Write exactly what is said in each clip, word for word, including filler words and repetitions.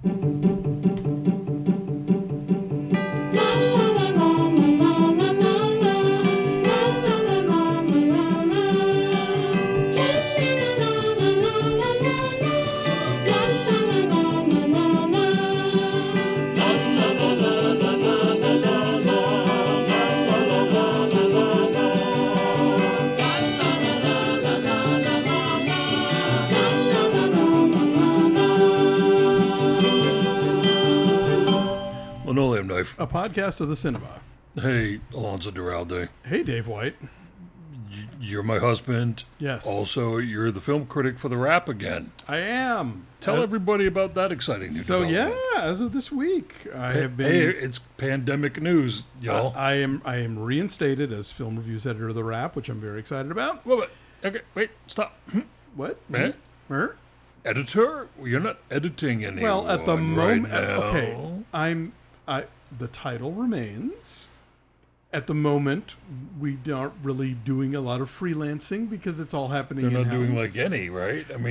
Linoleum Knife. A podcast of the cinema. Hey, Alonso Duralde. Hey, Dave White. Y- You're my husband. Yes. Also, you're the film critic for The Wrap again. I am. Tell As- everybody about that exciting new So yeah, development. as of this week, I Hey, have been. hey, it's pandemic news, y'all. I am. I am reinstated as film reviews editor of The Wrap, which I'm very excited about. Wait, wait, okay, wait, stop. Hmm, What? eh? Mer? Editor? You're not editing anyone Well, at the right moment, now. okay, I'm. I the title remains. At the moment, we aren't really doing a lot of freelancing because it's all happening. They're not in-house. doing like any, right? I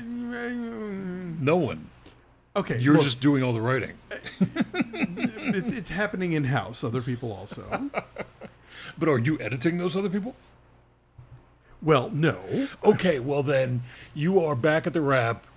mean, no one. Okay, You're look, just doing all the writing. it's, it's happening in house. Other people also. But are you editing those other people? Well, no. Okay, well then, you are back at the Wrap.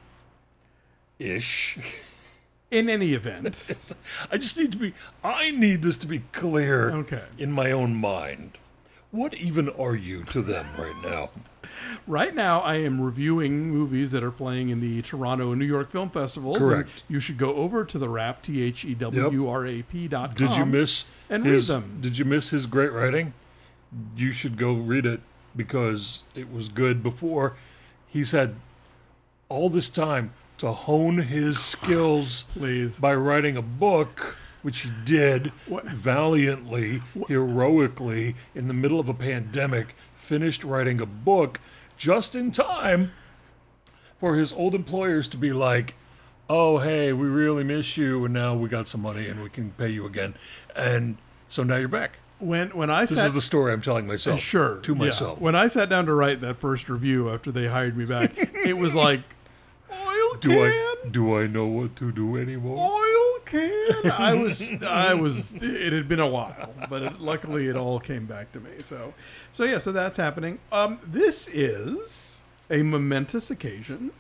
Ish. In any event, I just need to be, I need this to be clear Okay. in my own mind. What even are you to them right now? right now I am reviewing movies that are playing in the Toronto and New York Film Festivals. Correct. And you should go over to the Wrap, T H E W R A P dot com. Did you miss and his, read them. Did you miss his great writing? You should go read it because it was good before. He's had all this time to hone his skills Please. by writing a book, which he did What? valiantly, heroically, in the middle of a pandemic, finished writing a book just in time for his old employers to be like, oh, hey, we really miss you, and now we got some money and we can pay you again. And so now you're back. When when I This sat is the story I'm telling myself. sure To yeah. myself. When I sat down to write that first review after they hired me back, it was like oil Do can. I do I know what to do anymore? Oil can. I was, I was. It had been a while, but it, luckily it all came back to me. So, so yeah. So that's happening. Um, this is a momentous occasion.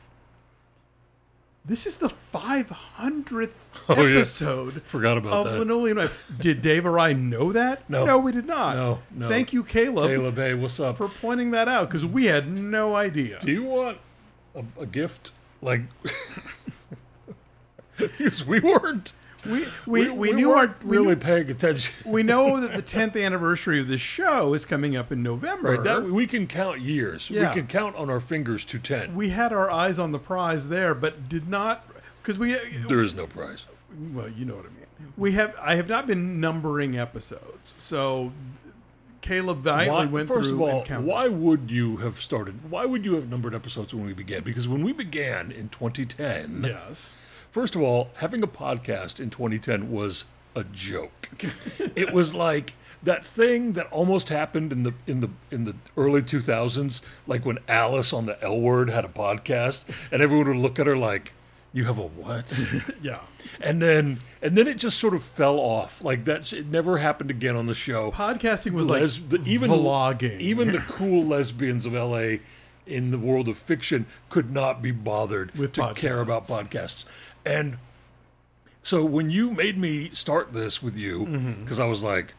This is the five hundredth Oh, yeah. episode Forgot about of that. Linoleum Knife. Did Dave or I know that? No. no, we did not. No, no. Thank you, Caleb, Caleb, hey, what's up? for pointing that out because we had no idea. Do you want a, a gift? Like, because we weren't. We we, we, knew weren't our we really knew, paying attention. we know that the tenth anniversary of this show is coming up in November. Right, that we can count years. Yeah. We can count on our fingers to ten. We had our eyes on the prize there, but did not because we. There is no prize. Well, you know what I mean. We have. I have not been numbering episodes, so Caleb valiantly Why- went first through of all, and counted. why would you have started? Why would you have numbered episodes when we began? Because when we began in twenty ten, Yes. first of all, having a podcast in twenty ten was a joke. It was like that thing that almost happened in the in the in the early two thousands, like when Alice on the L Word had a podcast, and everyone would look at her like, "You have a what?" Yeah. and then and then it just sort of fell off. Like that, it never happened again on the show. Podcasting was Les- like the- even vlogging. Even the cool lesbians of L A in the world of fiction could not be bothered With to care about podcasts. And so when you made me start this with you, because Mm-hmm. I was like,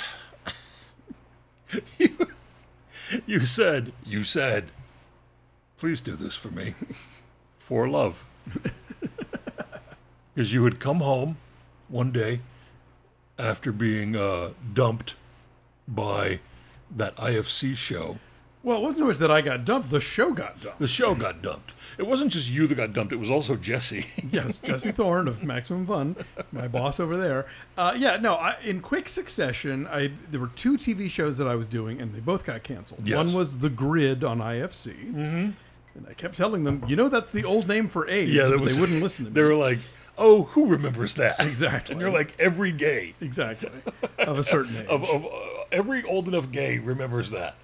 you, you said, you said, please do this for me, for love. Because you had come home one day after being uh, dumped by that I F C show. Well, it wasn't so much that I got dumped. The show got dumped. The show got dumped. It wasn't just you that got dumped. It was also Jesse. Yes, Jesse Thorne of Maximum Fun, my boss over there. Uh, yeah, no, I, in quick succession, I there were two T V shows that I was doing, and they both got canceled. Yes. One was The Grid on I F C, mm-hmm. and I kept telling them, you know, that's the old name for AIDS, Yeah, that but was- they wouldn't listen to me. They were like, oh, who remembers that? Exactly. And you're like, every gay Exactly, of a certain age. of, of uh, every old enough gay remembers that. Yes.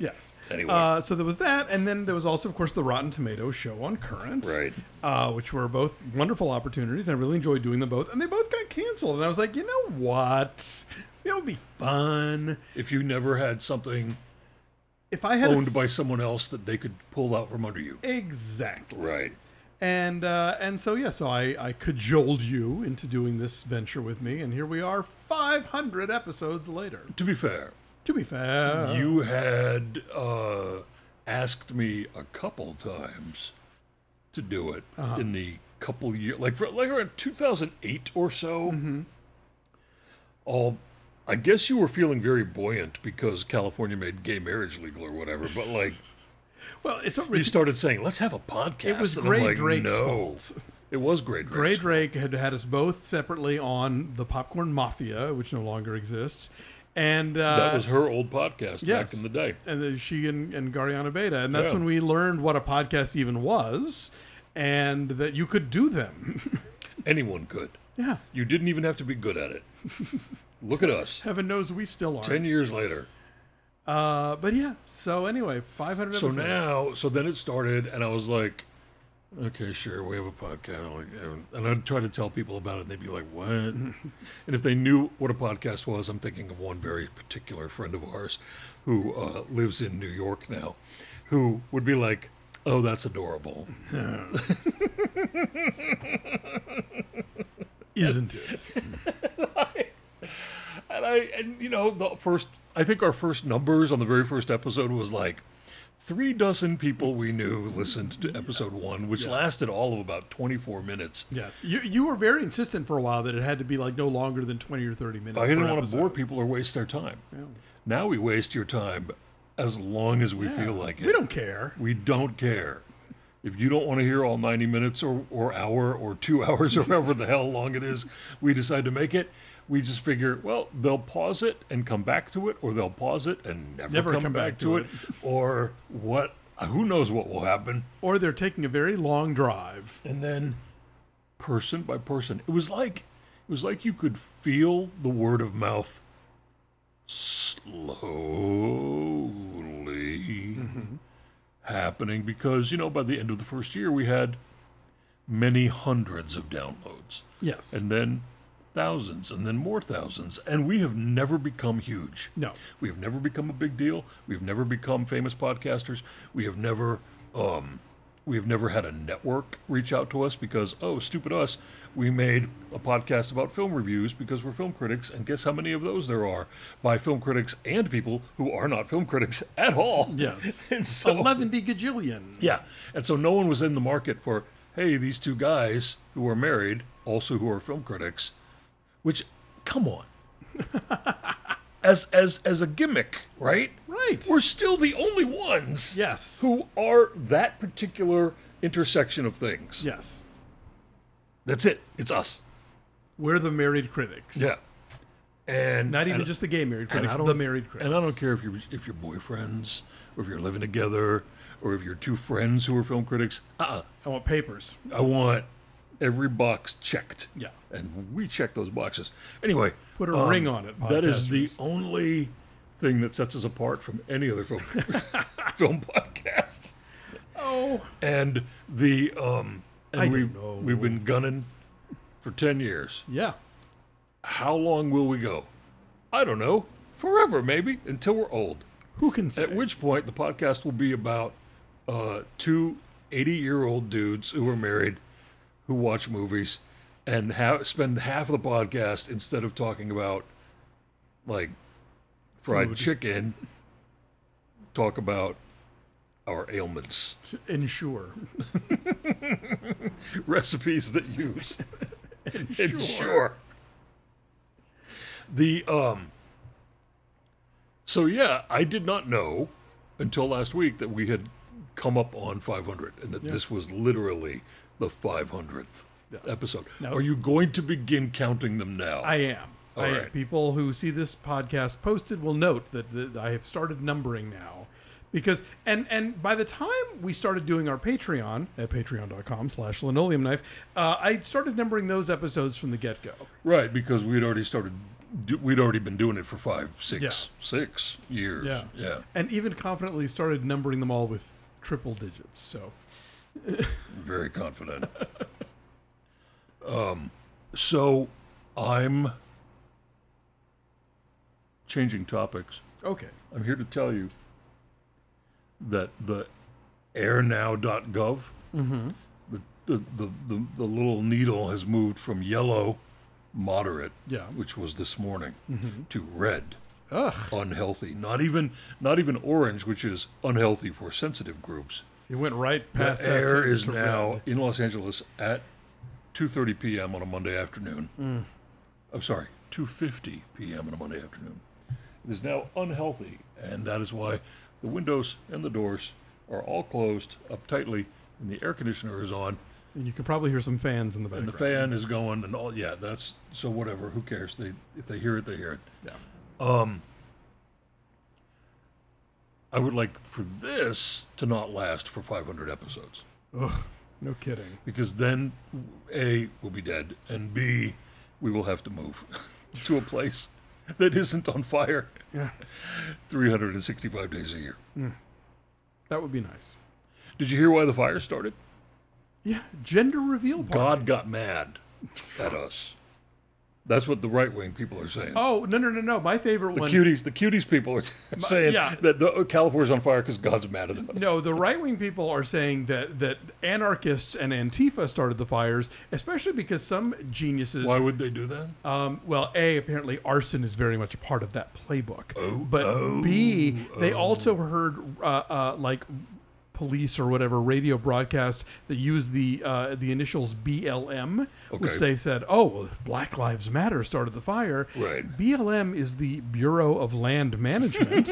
Anyway. Uh, so there was that, and then there was also, of course, the Rotten Tomatoes show on Current, Right. Uh, which were both wonderful opportunities. I really enjoyed doing them both, and they both got canceled. And I was like, you know what? It would be fun If you never had something if I had a owned by someone else that they could pull out from under you. exactly. Right. And uh, and so yeah, so I, I cajoled you into doing this venture with me, and here we are, five hundred episodes later. To be fair, To be fair, you had uh, asked me a couple times to do it Uh-huh. in the couple years, like for like around two thousand eight or so. Mm-hmm. All, I guess you were feeling very buoyant because California made gay marriage legal or whatever. But like, well, it's a you started saying, "Let's have a podcast." It was and Gray I'm like, Drake's no. fault. It was Gray Drake's Gray fault. Drake had had us both separately on the Popcorn Mafia, which no longer exists, and uh, That was her old podcast yes. back in the day. and then she and, and Gariana Beta, and that's Yeah. when we learned what a podcast even was, and that you could do them. Anyone could. Yeah, You didn't even have to be good at it. Look at us. heaven knows we still aren't. Ten years later. Uh, but yeah. So anyway, five hundred. So episodes. now, so then it started, and I was like, okay, sure, we have a podcast. Like, and I'd try to tell people about it, and they'd be like, what? And if they knew what a podcast was, I'm thinking of one very particular friend of ours who uh, lives in New York now, who would be like, oh, that's adorable. Isn't it? And I, and you know, the first, I think our first numbers on the very first episode was like three dozen people we knew listened to episode one, which Yeah. lasted all of about twenty-four minutes. Yes, you you were very insistent for a while that it had to be like no longer than twenty or thirty minutes. I didn't per want to episode. bore people or waste their time. Now we waste your time as long as we feel like it. We don't care. We don't care. If you don't want to hear all ninety minutes or, or hour or two hours or however the hell long it is we decide to make it, we just figure, well, they'll pause it and come back to it, or they'll pause it and never, Never come, come back, back to to it, or what, who knows what will happen. Or they're taking a very long drive. And then person by person, it was like, it was like you could feel the word of mouth slowly happening, because, you know, by the end of the first year, we had many hundreds of downloads, Yes. and then thousands, and then more thousands. And we have never become huge. no. We have never become a big deal. We've never become famous podcasters. We have never, um, we have never had a network reach out to us because, oh, stupid us, we made a podcast about film reviews because we're film critics, and guess how many of those there are by film critics and people who are not film critics at all. Yes. And so, Eleven gajillion. yeah, and so no one was in the market for, hey, these two guys who are married, also who are film critics, which, come on. As as as a gimmick, right? Right. We're still the only ones Yes. who are that particular intersection of things. Yes. That's it. It's us. We're the married critics. Yeah. And Not even and- just the gay married and critics, I don't- the married critics. And I don't care if you're if you're boyfriends or if you're living together or if you're two friends who are film critics. Uh-uh. I want papers. I want every box checked. Yeah. And we check those boxes. Anyway. Put a ring on it, That is the podcasters. only thing that sets us apart from any other film film podcast. Oh. And the um and I we've don't know. we've been gunning for ten years. Yeah. How long will we go? I don't know. Forever, maybe, until we're old. Who can say? At which point the podcast will be about uh, two eighty-year-old dudes who are married, who watch movies, and have, spend half of the podcast, instead of talking about, like, fried Food. chicken, talk about our ailments. Ensure. Recipes that use. Ensure. Ensure. The, um... So, yeah, I did not know until last week that we had come up on five hundred, and that this was literally the five hundredth Yes. episode. No. Are you going to begin counting them now? I am. All I am. right. People who see this podcast posted will note that, that I have started numbering now. Because and and by the time we started doing our Patreon at patreon.com slash linoleum knife, uh, I started numbering those episodes from the get-go. Right, because we had already started do, we'd already been doing it for five, six, Yeah. six years. Yeah. Yeah. And even confidently started numbering them all with triple digits. So Very confident. um, so I'm changing topics. okay. I'm here to tell you that the air now dot gov, Mm-hmm. the, the, the, the, the little needle has moved from yellow, moderate, Yeah. which was this morning, Mm-hmm. to red, Ugh. unhealthy. Not even not even orange, which is unhealthy for sensitive groups. It went right past The that air to- is to now red. in Los Angeles at two thirty p.m. on a Monday afternoon. Mm. I'm sorry, two fifty p.m. on a Monday afternoon. It is now unhealthy, and that is why the windows and the doors are all closed up tightly, and the air conditioner is on, And you can probably hear some fans in the and background. the fan is going, and all. Yeah, that's so. Whatever. Who cares? They if they hear it, they hear it. Yeah. Um, I would like for this to not last for five hundred episodes, Ugh. No kidding. because then A, we'll be dead, and B, we will have to move to a place that isn't on fire Yeah. three hundred sixty-five days a year. That would be nice. Did you hear why the fire started? Yeah. Gender reveal party. God got mad at us. That's what the right wing people are saying. Oh, no, no, no, no. My favorite The one. cuties, the cuties people are saying yeah. that the, California's on fire because God's mad at us. No, the right wing people are saying that, that anarchists and Antifa started the fires, especially because some geniuses. Why would they do that? Um, well, A, apparently arson is very much a part of that playbook. Oh, but oh, B, they oh. also heard uh, uh, like police or whatever radio broadcasts that use the uh, the initials B L M, which Okay. they said, oh, well, Black Lives Matter started the fire. Right. B L M is the Bureau of Land Management,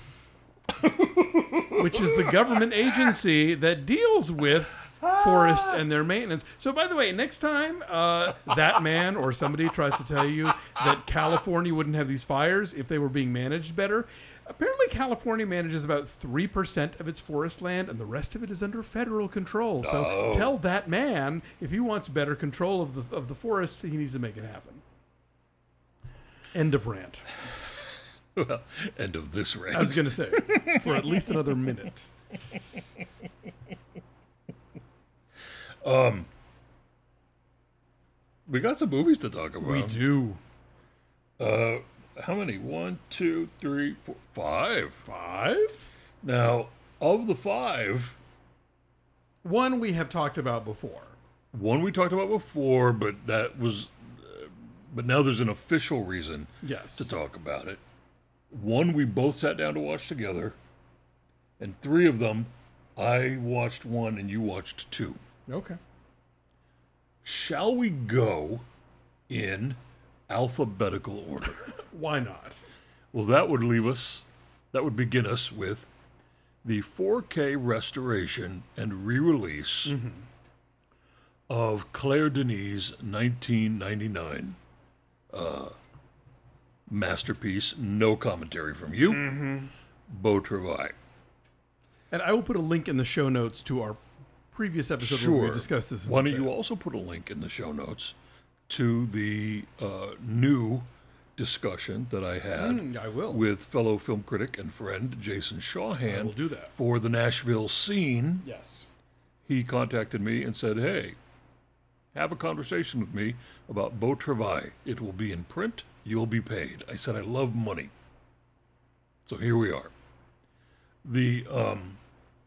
which is the government agency that deals with forests and their maintenance. So, by the way, next time uh, that man or somebody tries to tell you that California wouldn't have these fires if they were being managed better, apparently California manages about three percent of its forest land, and the rest of it is under federal control. So Oh. tell that man, if he wants better control of the, of the forests, he needs to make it happen. End of rant. Well, end of this rant. I was going to say, for at least another minute. We got some movies to talk about. We do. Uh, how many? One, two, three, four, five. Five? Now, of the five, One we have talked about before. one we talked about before, but that was, uh, but now there's an official reason Yes. to talk about it. One we both sat down to watch together, and three of them, I watched one and you watched two. Okay. Shall we go in alphabetical order? Why not? Well, that would leave us, that would begin us with the four K restoration and re-release of Claire Denis' nineteen ninety-nine uh, masterpiece, no commentary from you, Beau Travail. And I will put a link in the show notes to our previous episode where we Sure. discussed this. in Why don't detail. you also put a link in the show notes to the uh, new discussion that I had Mm, I will. with fellow film critic and friend Jason Shawhan I will do that. for the Nashville Scene. Yes. He contacted me and said, hey, have a conversation with me about Beau Travail. It will be in print. You'll be paid. I said, I love money. So here we are. The, um,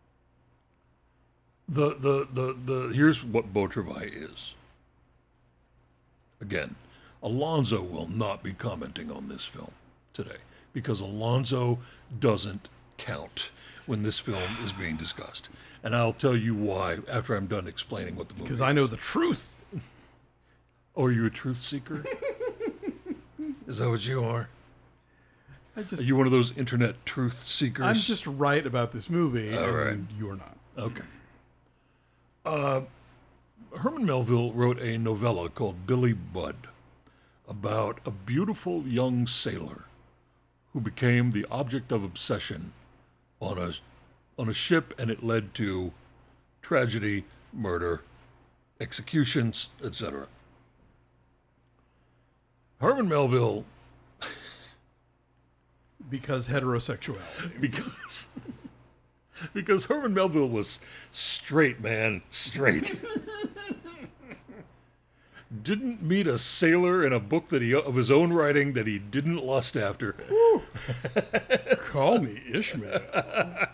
the, the, the, the, here's what Beau Travail is. Again, Alonzo will not be commenting on this film today because Alonzo doesn't count when this film is being discussed. And I'll tell you why after I'm done explaining what the movie is. Because I know the truth. Oh, are you a truth seeker? Is that what you are? I just, Are you one of those internet truth seekers? I'm just right about this movie, All and right. you're not. Okay. Uh, Herman Melville wrote a novella called Billy Budd about a beautiful young sailor who became the object of obsession on a, on a ship, and it led to tragedy, murder, executions, et cetera. Herman Melville Because heterosexuality. Because because Herman Melville was straight, man, straight. Didn't meet a sailor in a book that he of his own writing that he didn't lust after. Call me Ishmael.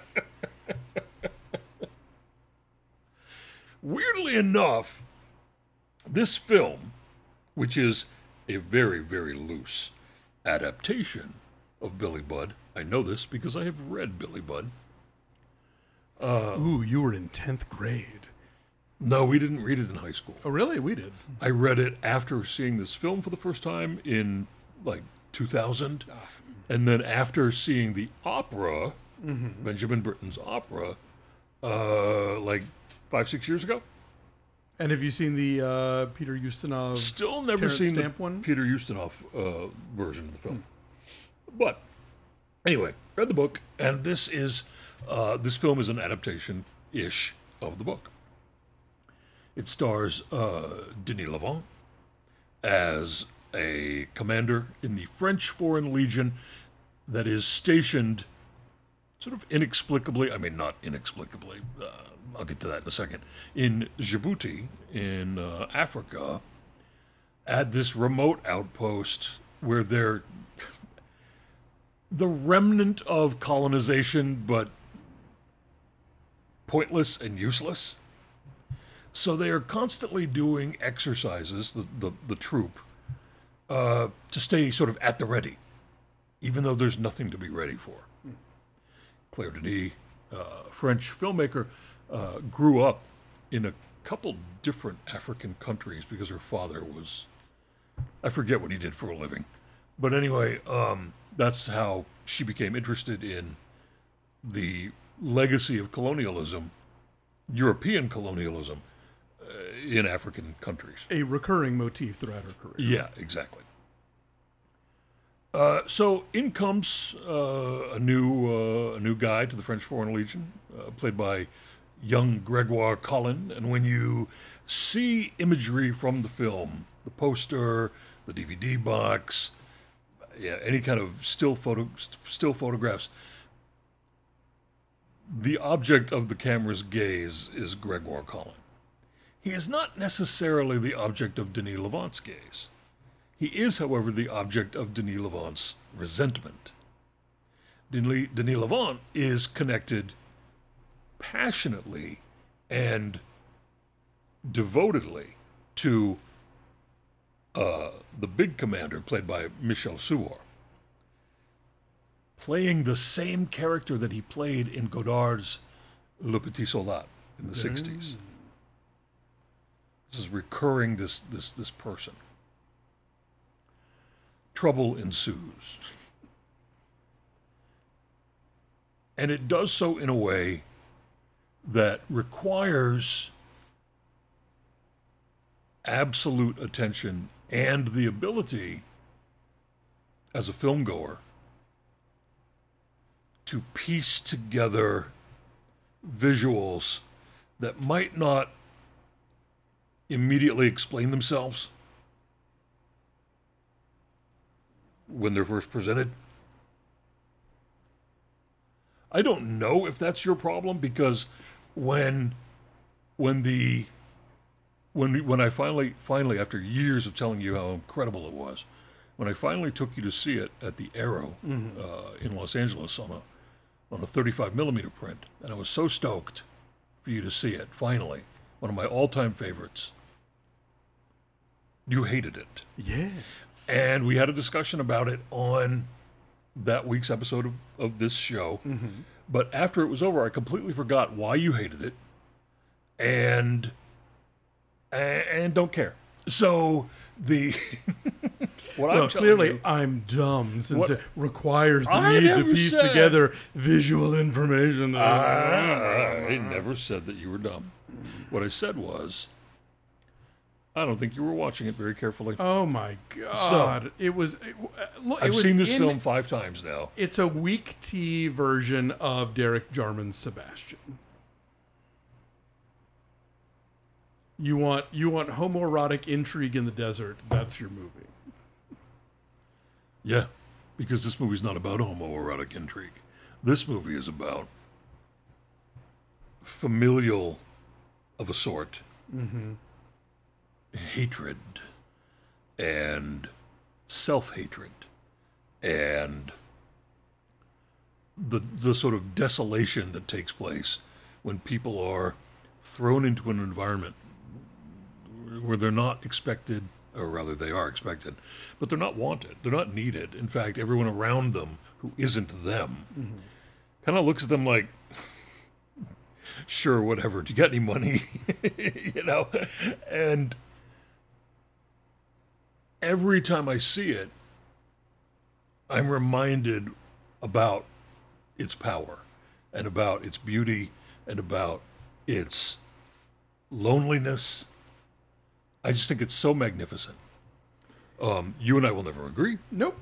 Weirdly enough, this film, which is a very, very loose adaptation of Billy Budd, I know this because I have read Billy Budd. Uh, Ooh, you were in tenth grade. No, we didn't read it in high school. Oh, really? We did. I read it after seeing this film for the first time in, like, two thousand. Ah. And then after seeing the opera, mm-hmm. Benjamin Britten's opera, uh, like, five, six years ago. And have you seen the uh, Peter Ustinov? Still never Terrence seen Stamp the one? Peter Ustinov uh, version of the film. Hmm. But, anyway, read the book, and this is, uh, this film is an adaptation-ish of the book. It stars uh, Denis Lavant as a commander in the French Foreign Legion that is stationed sort of inexplicably, I mean, not inexplicably, uh, I'll get to that in a second, in Djibouti, in uh, Africa, at this remote outpost where they're the remnant of colonization, but pointless and useless. So they are constantly doing exercises, the, the, the troop, uh, to stay sort of at the ready, even though there's nothing to be ready for. Claire Denis, uh, French filmmaker, uh, grew up in a couple different African countries because her father was, I forget what he did for a living. But anyway, um, that's how she became interested in the legacy of colonialism, European colonialism, in African countries. A recurring motif throughout her career. Yeah, exactly. Uh, so in comes uh, a new uh, a new guy to the French Foreign Legion, uh, played by young Gregoire Collin. And when you see imagery from the film, the poster, the D V D box, yeah, any kind of still photo still photographs, the object of the camera's gaze is Gregoire Collin. He is not necessarily the object of Denis Lavant's gaze. He is, however, the object of Denis Lavant's resentment. Denis, Denis Lavant is connected passionately and devotedly to uh, the big commander, played by Michel Suor, playing the same character that he played in Godard's Le Petit Soldat in the sixties. This is recurring, this this this person. Trouble ensues. And it does so in a way that requires absolute attention and the ability, as a filmgoer, to piece together visuals that might not immediately explain themselves when they're first presented. I don't know if that's your problem, because when when the when when I finally finally after years of telling you how incredible it was, when I finally took you to see it at the Arrow mm-hmm. uh, in Los Angeles on a on a thirty-five millimeter print, and I was so stoked for you to see it finally, one of my all-time favorites. You hated it. Yes. And we had a discussion about it on that week's episode of, of this show. Mm-hmm. But after it was over, I completely forgot why you hated it, and and don't care. So the what well, I'm clearly you, I'm dumb, since what, it requires the I need to piece said, together visual information. I, I never said that you were dumb. What I said was, I don't think you were watching it very carefully. Oh my God! So, it was. It, look, I've it was seen this in, film five times now. It's a weak tea version of Derek Jarman's Sebastian. You want you want homoerotic intrigue in the desert? That's your movie. Yeah, because this movie's not about homoerotic intrigue. This movie is about familial of a sort, Mm-hmm. hatred, and self-hatred, and the the sort of desolation that takes place when people are thrown into an environment where they're not expected, or rather they are expected, but they're not wanted, they're not needed. In fact, everyone around them who isn't them Mm-hmm. kind of looks at them like, sure, whatever, do you got any money? You know? And every time I see it, I'm reminded about its power and about its beauty and about its loneliness. I just think it's so magnificent. Um, you and I will never agree. Nope.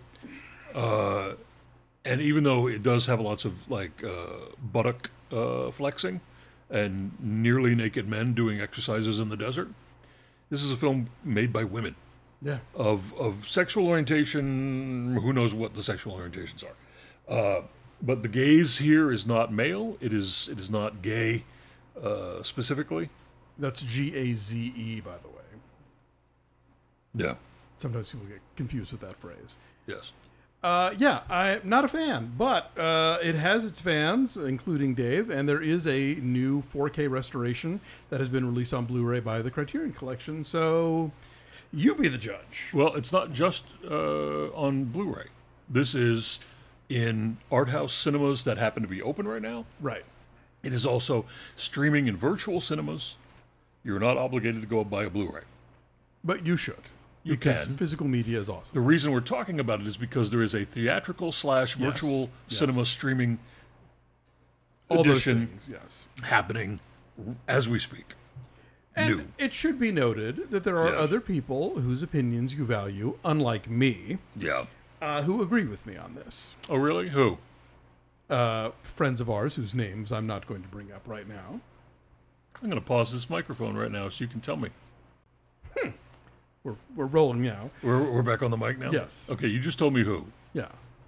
And even though it does have lots of like uh, buttock uh, flexing and nearly naked men doing exercises in the desert, this is a film made by women Yeah. of of sexual orientation. Who knows what the sexual orientations are? Uh, but the gaze here is not male. It is it is not gay uh, specifically. That's G A Z E, by the way. Yeah. Sometimes people get confused with that phrase. Yes. Uh, yeah, I'm not a fan, but uh, it has its fans, including Dave, and there is a new four K restoration that has been released on Blu-ray by the Criterion Collection. So you be the judge. Well, it's not just uh, on Blu-ray. This is in art house cinemas that happen to be open right now. Right. It is also streaming in virtual cinemas. You're not obligated to go buy a Blu-ray. But you should. You because can. Physical media is awesome. The reason we're talking about it is because there is a theatrical slash virtual Yes, cinema yes. streaming All those edition things, yes. happening as we speak. And New. it should be noted that there are Yes. other people whose opinions you value, unlike me, Yeah. uh, who agree with me on this. Oh, really? Who? Uh, friends of ours whose names I'm not going to bring up right now. I'm going to pause this microphone right now so you can tell me. We're, we're rolling now. We're, we're back on the mic now? Yes. Okay, you just told me who. Yeah.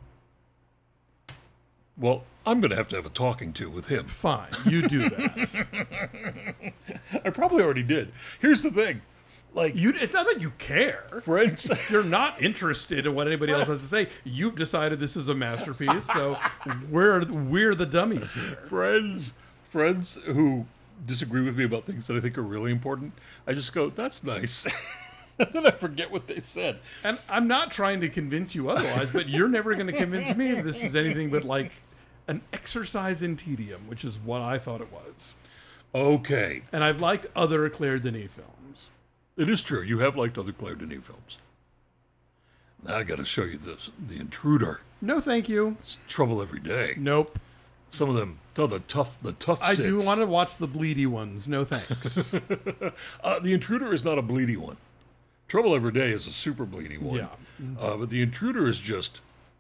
Well, I'm going to have to have a talking to with him. Fine. You do that. I probably already did. Here's the thing. Like, you, it's not that you care. friends... You're not interested in what anybody else has to say. You've decided this is a masterpiece, so we're we're the dummies here. friends friends who disagree with me about things that I think are really important, I just go, that's nice. And then I forget what they said. And I'm not trying to convince you otherwise, but you're never going to convince me that this is anything but like an exercise in tedium, which is what I thought it was. Okay. And I've liked other Claire Denis films. It is true. You have liked other Claire Denis films. Now I got to show you this. The Intruder. No, thank you. It's trouble every day. Nope. Some of them, oh, the tough, the tough I sits. do want to watch the bleedy ones. No thanks. Uh, the Intruder is not a bleedy one. Trouble Every Day is a super bleedy one. Yeah. Uh, but The Intruder is just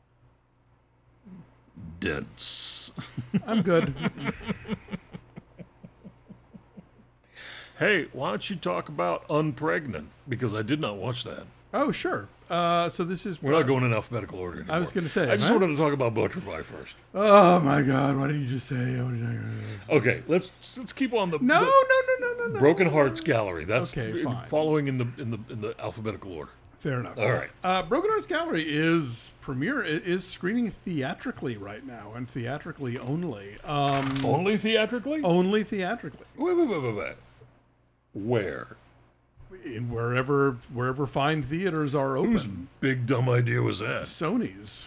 dense. I'm good. Hey, why don't you talk about Unpregnant? Because I did not watch that. Oh, sure. Uh, so this is. We're not going in alphabetical order anymore. I was gonna say, I just huh? wanted to talk about Butterfly first. Oh my God! Why didn't you just say? What did I- Okay, let's let's keep on the, No, the no, no, no, no, no. Broken Hearts Gallery. That's Okay, in- fine. following in the in the in the alphabetical order. Fair enough. All right. Uh, Broken Hearts Gallery is premiere i- is screening theatrically right now, and theatrically only. Um, Only theatrically? only theatrically, Wait, wait, wait, wait, wait. Where? in wherever wherever fine theaters are open. Whose big dumb idea was that? Sony's.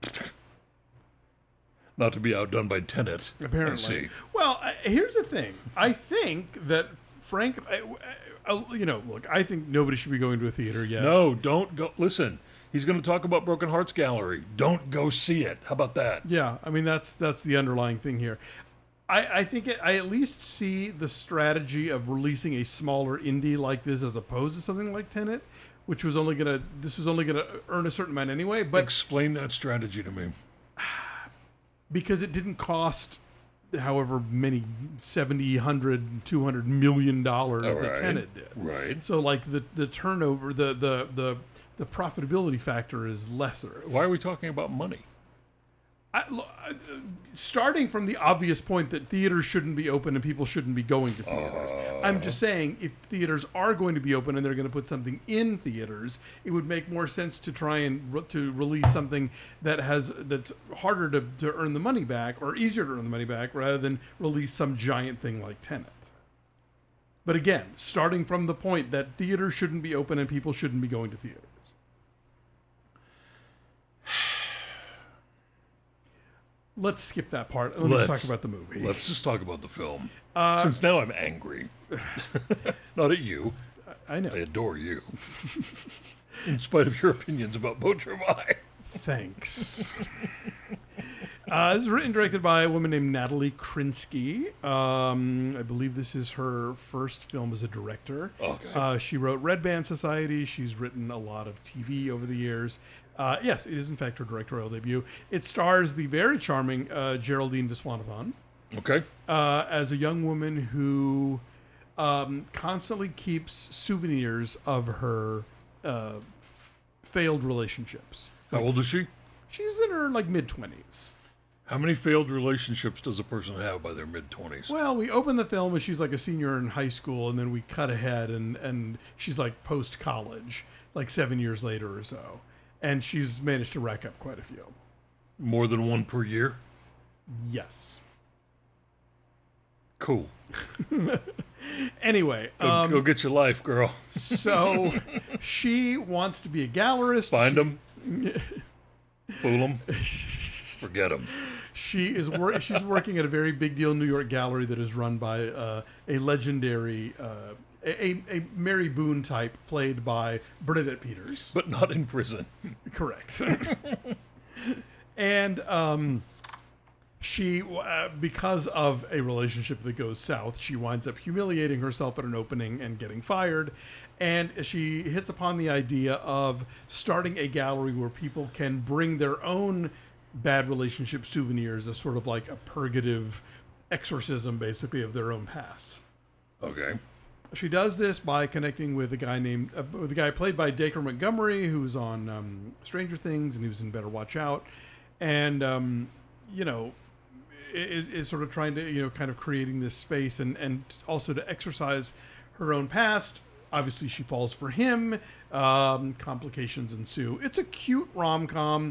Not to be outdone by Tenet. Apparently. I see. Well, uh, here's the thing. I think that Frank, I, I, you know, look, I think nobody should be going to a theater yet. No, don't go. Listen, he's going to talk about Broken Hearts Gallery. Don't go see it. How about that? Yeah, I mean that's that's the underlying thing here. I, I think it, I at least see the strategy of releasing a smaller indie like this as opposed to something like Tenet, which was only gonna this was only gonna earn a certain amount anyway, but Explain that strategy to me. because it didn't cost however many seventy, one hundred, two hundred million dollars All that right. Tenet did. Right. So like the the turnover, the the the the profitability factor is lesser. Why are we talking about money? I, lo- uh, starting from the obvious point that theaters shouldn't be open and people shouldn't be going to theaters. I'm just saying, if theaters are going to be open and they're going to put something in theaters, it would make more sense to try and re- to release something that has that's harder to, to earn the money back or easier to earn the money back rather than release some giant thing like Tenet. But again, starting from the point that theaters shouldn't be open and people shouldn't be going to theaters. Let's skip that part. Let me Let's. just talk about the movie. Let's just talk about the film. Uh, Since now I'm angry. Not at you. I know. I adore you. In spite of your opinions about Beau Travail. Thanks. uh, this is written and directed by a woman named Natalie Krinsky. Um, I believe this is her first film as a director. Okay. Uh, she wrote Red Band Society. She's written a lot of T V over the years. Uh, yes, it is in fact her directorial debut. It stars the very charming uh, Geraldine Viswanathan Okay. uh, as a young woman who um, constantly keeps souvenirs of her uh, f- failed relationships. How old is she? She's in her like mid twenties. How many failed relationships does a person have by their mid-twenties? Well, we open the film and she's like a senior in high school, and then we cut ahead and and she's like post college, like seven years later or so, and she's managed to rack up quite a few. More than one per year? Yes. Cool. Anyway, Go, um, go get your life, girl. so she wants to be a gallerist. Find She- them. Fool them. Forget them. She is wor- she's working at a very big deal New York gallery that is run by uh, a legendary uh, a, a Mary Boone type played by Bernadette Peters. But not in prison. Correct. And um, she, uh, because of a relationship that goes south, she winds up humiliating herself at an opening and getting fired. And she hits upon the idea of starting a gallery where people can bring their own bad relationship souvenirs as sort of like a purgative exorcism, basically, of their own past. Okay. She does this by connecting with a guy named uh, with a guy played by Dacre Montgomery, who's on um, Stranger Things, and he was in Better Watch Out, and um, you know, is, is sort of trying to you know kind of creating this space and and also to exercise her own past. Obviously, she falls for him. Um, complications ensue. It's a cute rom com.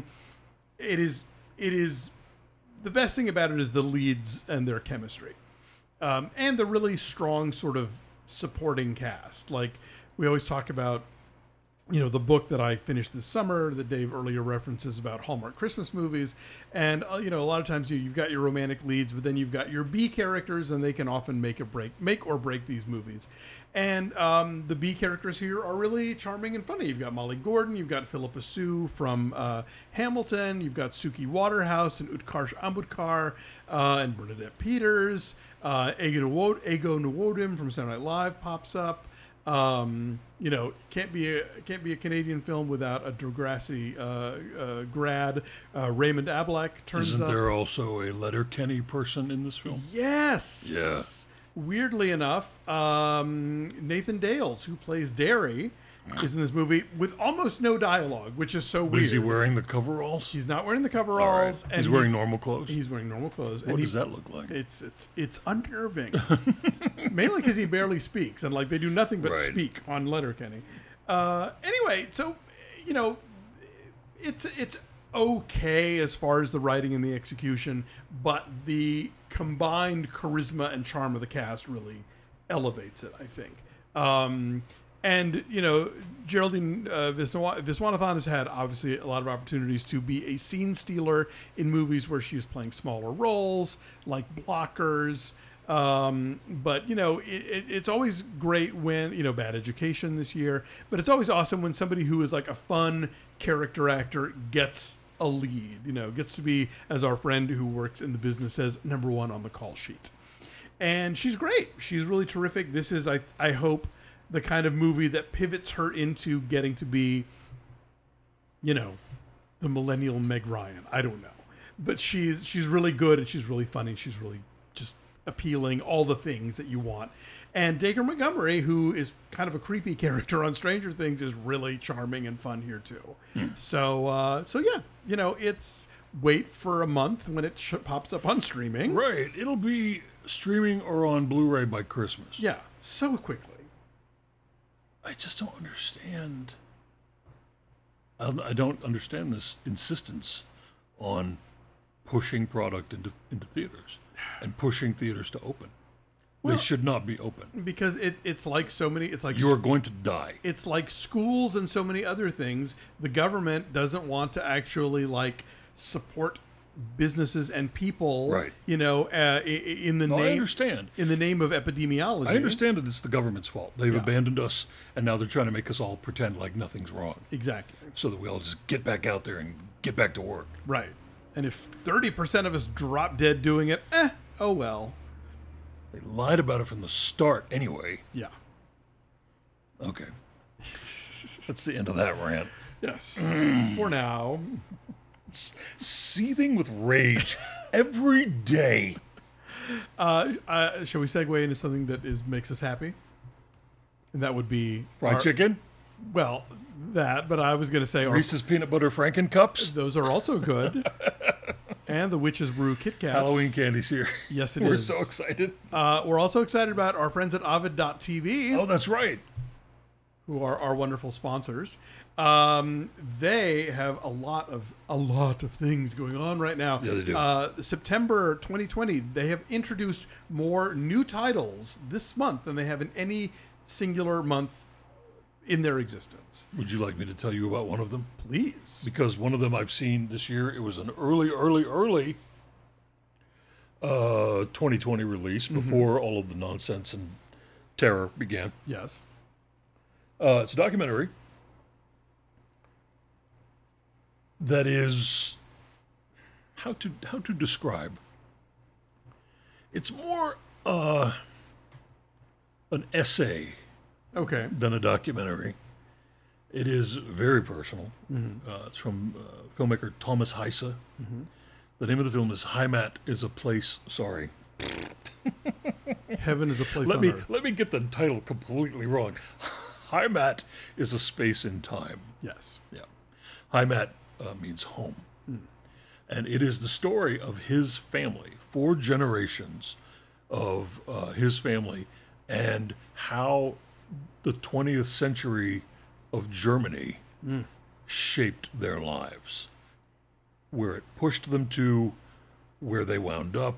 It is. It is. The best thing about it is the leads and their chemistry, um, and the really strong sort of supporting cast. Like we always talk about, you know, the book that I finished this summer that Dave earlier references about Hallmark Christmas movies, and uh, you know, a lot of times you, you've got your romantic leads, but then you've got your B characters, and they can often make a break, make or break these movies. And um, the B characters here are really charming and funny. You've got Molly Gordon, you've got Philippa Sue from uh, Hamilton, you've got Suki Waterhouse and Utkarsh Ambudkar uh, and Bernadette Peters. Uh, Ego Nwod- Ego Nwodim from Saturday Night Live pops up. Um, you know, can't be a can't be a Canadian film without a Degrassi uh, uh, grad. Uh, Raymond Ablack turns Isn't up. there also a Letterkenny person in this film? Yes. Yeah. Weirdly enough, um, Nathan Dales, who plays Derry, is in this movie with almost no dialogue, which is so But weird. is he wearing the coveralls? He's not wearing the All right. coveralls, and He's he- wearing normal clothes? He's wearing normal clothes. What and does he- that look like? It's it's it's unnerving, mainly because he barely speaks, and like they do nothing but Right. speak on Letterkenny. Uh, anyway, so you know, it's it's okay as far as the writing and the execution, but the combined charisma and charm of the cast really elevates it, I think. Um, and you know, Geraldine uh, Viswa- Viswanathan has had obviously a lot of opportunities to be a scene stealer in movies where she's playing smaller roles, like Blockers. Um, but you know, it, it, it's always great when you know Bad Education this year. But it's always awesome when somebody who is like a fun character actor gets a lead. You know, gets to be, as our friend who works in the business says, number one on the call sheet. And she's great. She's really terrific. This is, I I hope, the kind of movie that pivots her into getting to be, you know, the millennial Meg Ryan. I don't know, but she's she's really good and she's really funny. She's really just appealing, all the things that you want. And Dacre Montgomery, who is kind of a creepy character on Stranger Things, is really charming and fun here too. Hmm. So, uh, so yeah, you know, it's wait for a month when it sh- pops up on streaming. Right. It'll be streaming or on Blu-ray by Christmas. Yeah, so quickly. I just don't understand. I I don't understand this insistence on pushing product into into theaters and pushing theaters to open. Well, they should not be open. Because it, it's like so many. It's like You are going to die. it's like schools and so many other things. The government doesn't want to actually like support businesses and people, Right. you know, uh, i- i- in the No, I name understand. in the name of epidemiology. I understand that it's the government's fault. They've Yeah. abandoned us, and now they're trying to make us all pretend like nothing's wrong, Exactly. so that we all just get back out there and get back to work. Right. And if thirty percent of us drop dead doing it, eh, oh well. They lied about it from the start anyway. Yeah. Okay. That's the end of that rant. Yes. For now. Seething with rage every day. Uh, uh, shall we segue into something that is makes us happy? And that would be Fried our- chicken, Well, that, but I was going to say our, Reese's peanut butter Franken cups, those are also good. And the Witch's Brew Kit Kats. Halloween candy here. Yes, it We're is. so excited. Uh, we're also excited about our friends at Ovid dot T V, Oh, that's right. who are our wonderful sponsors. Um, they have a lot of a lot of things going on right now. Yeah, they do. Uh, September twenty twenty, they have introduced more new titles this month than they have in any singular month in their existence. Would you like me to tell you about one of them? Please. Because one of them I've seen this year. It was an early, early, early uh, twenty twenty release before all of the nonsense and terror began. Yes. Uh, it's a documentary that is how to how to describe. It's more uh, an essay Okay. than a documentary. It is very personal. Uh, it's from uh, filmmaker Thomas Heise. The name of the film is Heimat is a Place. Sorry, Heaven is a place let on me earth. let me get the title completely wrong. Heimat is a space in time. Yes. Yeah, Heimat uh, means home, and it is the story of his family, four generations of uh, his family, and how the twentieth century of Germany shaped their lives, where it pushed them to, where they wound up,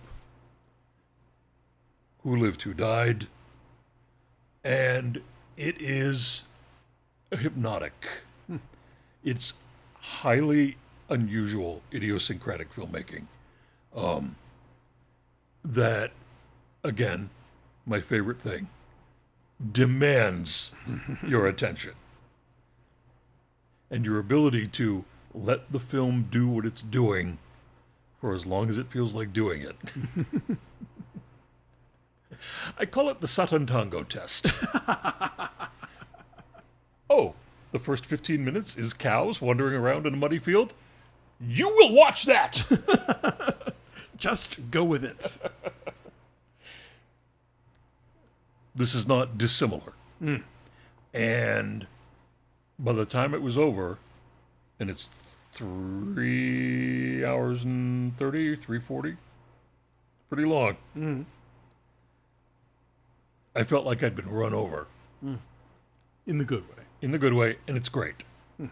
who lived, who died, and it is hypnotic. It's highly unusual, idiosyncratic filmmaking. Um, that, again, my favorite thing, demands your attention and your ability to let the film do what it's doing for as long as it feels like doing it. I call it the Satan Tango test. Oh, the first fifteen minutes is cows wandering around in a muddy field? You will watch that! Just go with it. This is not dissimilar. Mm. And by the time it was over, and it's three hours and thirty, three forty, pretty long. Mm. I felt like I'd been run over In the good way. in the good way, and it's great.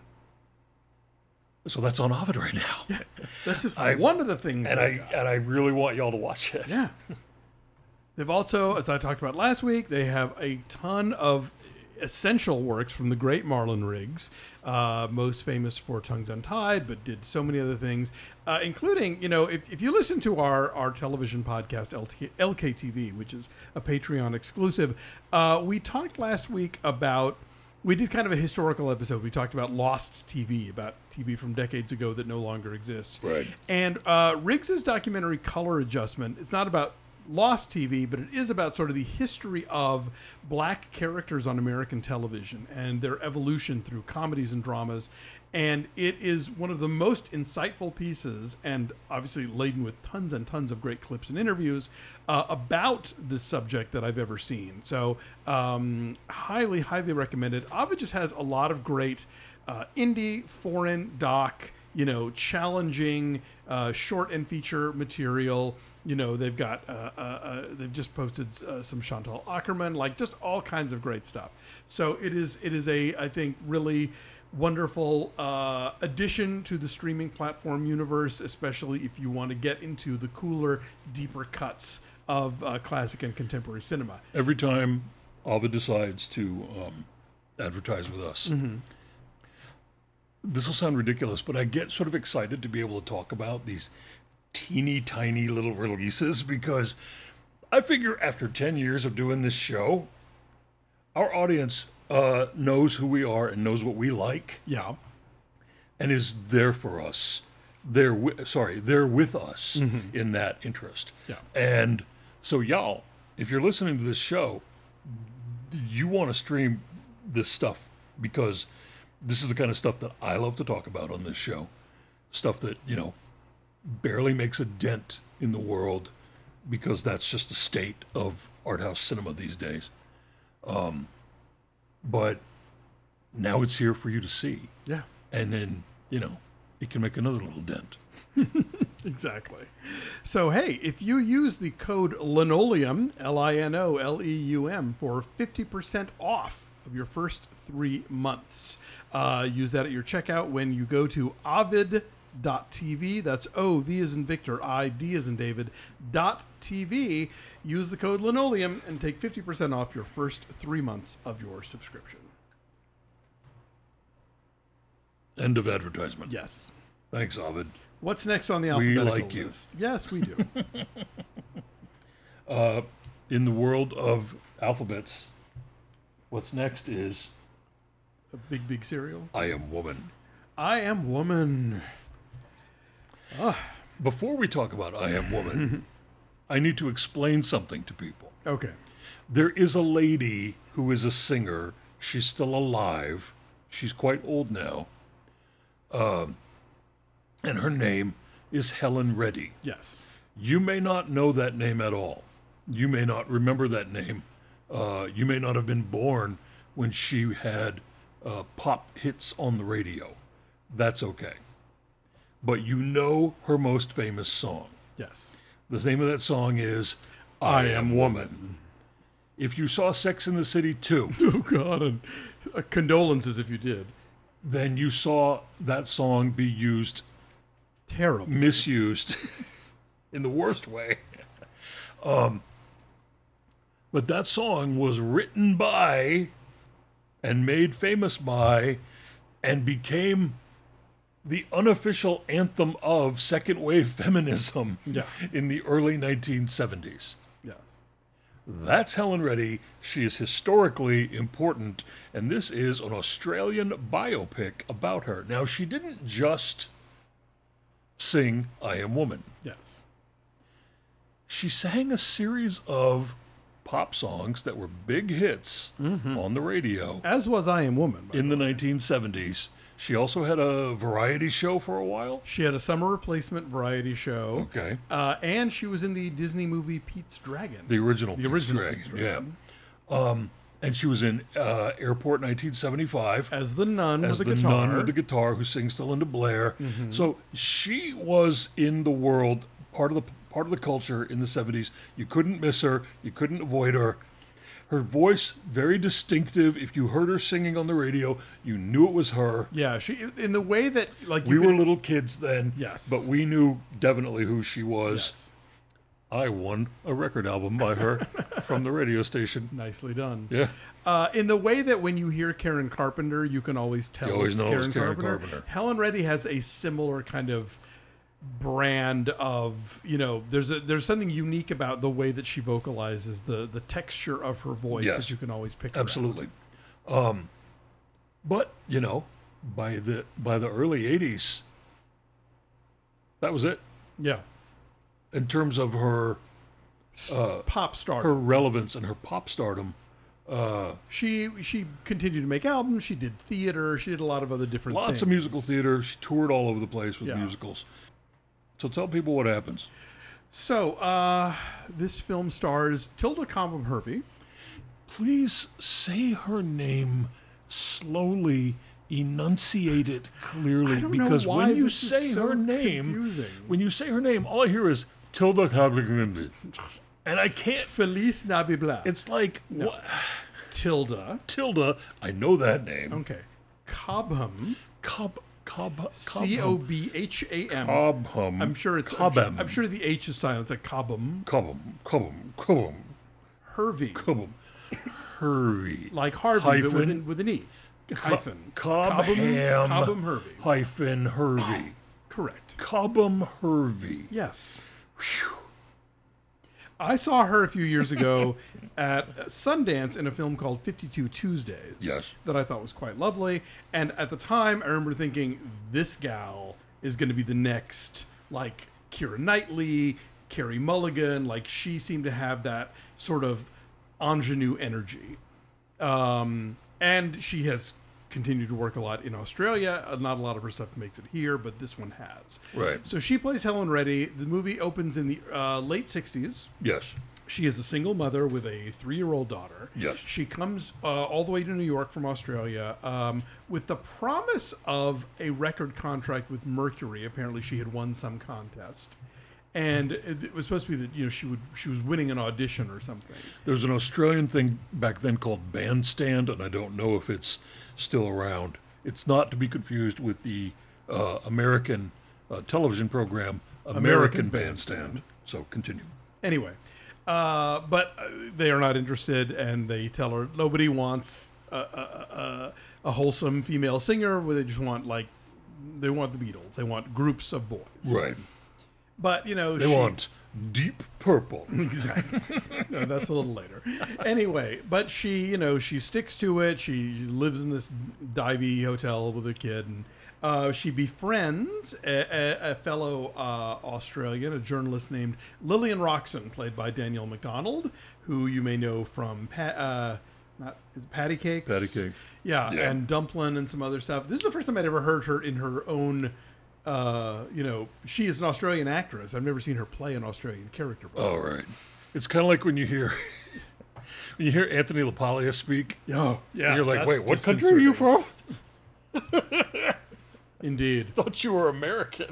So that's on Ovid right now. That's just I- one of the things. And they I got. and I really want y'all to watch it. Yeah. They've also, as I talked about last week, they have a ton of essential works from the great Marlon Riggs, uh, most famous for Tongues Untied, but did so many other things, uh, including, you know, if, if you listen to our, our television podcast, L T, L K T V, which is a Patreon exclusive, uh, we talked last week about, we did kind of a historical episode. We talked about lost T V, about T V from decades ago that no longer exists. Right. And uh, Riggs's documentary Color Adjustment, it's not about Lost T V, but it is about sort of the history of black characters on American television and their evolution through comedies and dramas. And it is one of the most insightful pieces, and obviously laden with tons and tons of great clips and interviews uh, about this subject that I've ever seen. So, um, highly, highly recommended. Ovid just has a lot of great uh, indie, foreign, doc, you know, challenging uh, short and feature material. You know, they've got, uh, uh, uh, they've just posted uh, some Chantal Ackerman, like just all kinds of great stuff. So it is, it is a, I think, really wonderful uh, addition to the streaming platform universe, especially if you want to get into the cooler, deeper cuts of uh, classic and contemporary cinema. Every time Ovid decides to um, advertise with us, Mm-hmm. this will sound ridiculous, but I get sort of excited to be able to talk about these teeny tiny little releases because I figure after ten years of doing this show, our audience uh, knows who we are and knows what we like Yeah. and is there for us. They're wi- sorry, they're with us in that interest. Yeah. And so y'all, if you're listening to this show, you want to stream this stuff because this is the kind of stuff that I love to talk about on this show. Stuff that, you know, barely makes a dent in the world because that's just the state of art house cinema these days. Um, but now it's here for you to see. Yeah. And then, you know, it can make another little dent. Exactly. So, hey, if you use the code Linoleum, L I N O L E U M, for fifty percent off of your first three months, uh, use that at your checkout when you go to Ovid dot T V. That's O, V as in Victor, I, D as in David, dot T V. Use the code Linoleum and take fifty percent off your first three months of your subscription. End of advertisement. Yes. Thanks, Ovid. What's next on the We alphabetical like you. list? Yes, we do. Uh, in the world of alphabets, what's next is A big, big cereal. I Am Woman. I Am Woman. Before we talk about I Am Woman, I need to explain something to people. Okay. There is a lady who is a singer. She's still alive. She's quite old now. Um, and her name is Helen Reddy. Yes. You may not know that name at all. You may not remember that name. Uh, you may not have been born when she had uh, pop hits on the radio. That's okay. But you know her most famous song. Yes. The name of that song is I, Am Woman. If you saw Sex in the City two, Oh, God. And uh, condolences if you did. then you saw that song be used, Terrible. misused, in the worst way. Um, but that song was written by and made famous by and became the unofficial anthem of second wave feminism Yeah. in the early nineteen seventies. Yes. That's Helen Reddy. She is historically important, and this is an Australian biopic about her. Now, she didn't just sing I Am Woman. Yes. She sang a series of pop songs that were big hits on the radio As was I Am Woman. by in the the way. nineteen seventies. She also had a variety show for a while. She had a summer replacement variety show. Okay. Uh, and she was in the Disney movie Pete's Dragon. The original. The Pete's original Dragon, Pete's Dragon. Yeah. Um, and she was in uh, Airport nineteen seventy-five. As the nun as with the, the guitar. Mm-hmm. nun with the guitar who sings to Linda Blair. So she was in the world, part of the part of the culture in the seventies. You couldn't miss her. You couldn't avoid her. Her voice, very distinctive. If you heard her singing on the radio, you knew it was her. Yeah, she in the way that like We you were could- little kids then, Yes. but we knew definitely who she was. Yes. I won a record album by her from the radio station. Nicely done. Yeah. Uh, in the way that when you hear Karen Carpenter, you can always tell You always it's know Karen, it's Karen Carpenter. Carpenter. Helen Reddy has a similar kind of brand of, you know, there's a there's something unique about the way that she vocalizes, the the texture of her voice Yes. that you can always pick her Absolutely. Um, but you know, by the by the early eighties, that was it out. Yeah. in terms of her pop star. her relevance and her pop stardom. She she continued to make albums. She did theater. She did a lot of other different Lots things. of musical theater. She toured all over the place with Yeah. musicals. So tell people what happens. So uh, this film stars Tilda Cobham Hervey. Please say her name slowly, enunciate it clearly, I don't know because why when you this is say so her name, confusing. when you say her name, all I hear is Tilda Cobham, and I can't. Felice Nabibla. It's like what? Tilda. Tilda. I know that name. Okay. Cobham. Cob, Cob, C O B H A M. Cobham. I'm sure it's. I'm sure, Cobham. I'm sure the H is silent. It's like Cobham. Cobham. Cobham. Cobham. Hervey. Cobham. Hervey. Like Harvey, Hyphen. but with an, with an E. Hyphen. Cobham. Cobham Hervey. Hyphen Hervey. Correct. Cobham Hervey. Yes. I saw her a few years ago at Sundance in a film called fifty-two Tuesdays. Yes. That I thought was quite lovely. And at the time, I remember thinking, this gal is going to be the next, like, Keira Knightley, Carey Mulligan. Like, she seemed to have that sort of ingenue energy. Um, and she has continued to work a lot in Australia. Uh, Not a lot of her stuff makes it here, but this one has. Right. So she plays Helen Reddy. The movie opens in the uh, late sixties. Yes. She is a single mother with a three-year-old daughter. Yes. She comes uh, all the way to New York from Australia um, with the promise of a record contract with Mercury. Apparently, she had won some contest, and it was supposed to be that you know she would she was winning an audition or something. There's an Australian thing back then called Bandstand, and I don't know if it's still around. It's not to be confused with the uh, American uh, television program American, American Bandstand. Bandstand. So continue. Anyway, uh, but uh, they are not interested, and they tell her nobody wants a, a, a, a wholesome female singer. Where they just want like they want the Beatles. They want groups of boys. Right. But you know They she, want Deep Purple. exactly. No, that's a little later. Anyway, but she, you know, she sticks to it. She lives in this divey hotel with a kid, and uh, she befriends a, a, a fellow uh, Australian, a journalist named Lillian Roxon, played by Danielle MacDonald, who you may know from pa- uh, not is it Patty Cakes. Patty Cake. Yeah, Yeah. and Dumplin' and some other stuff. This is the first time I'd ever heard her in her own. Uh, you know, she is an Australian actress. I've never seen her play an Australian character before. All right. It's kind of like when you hear when you hear Anthony LaPaglia speak. Oh, yeah. And you're like, that's wait, what country are you from? Indeed. Thought you were American.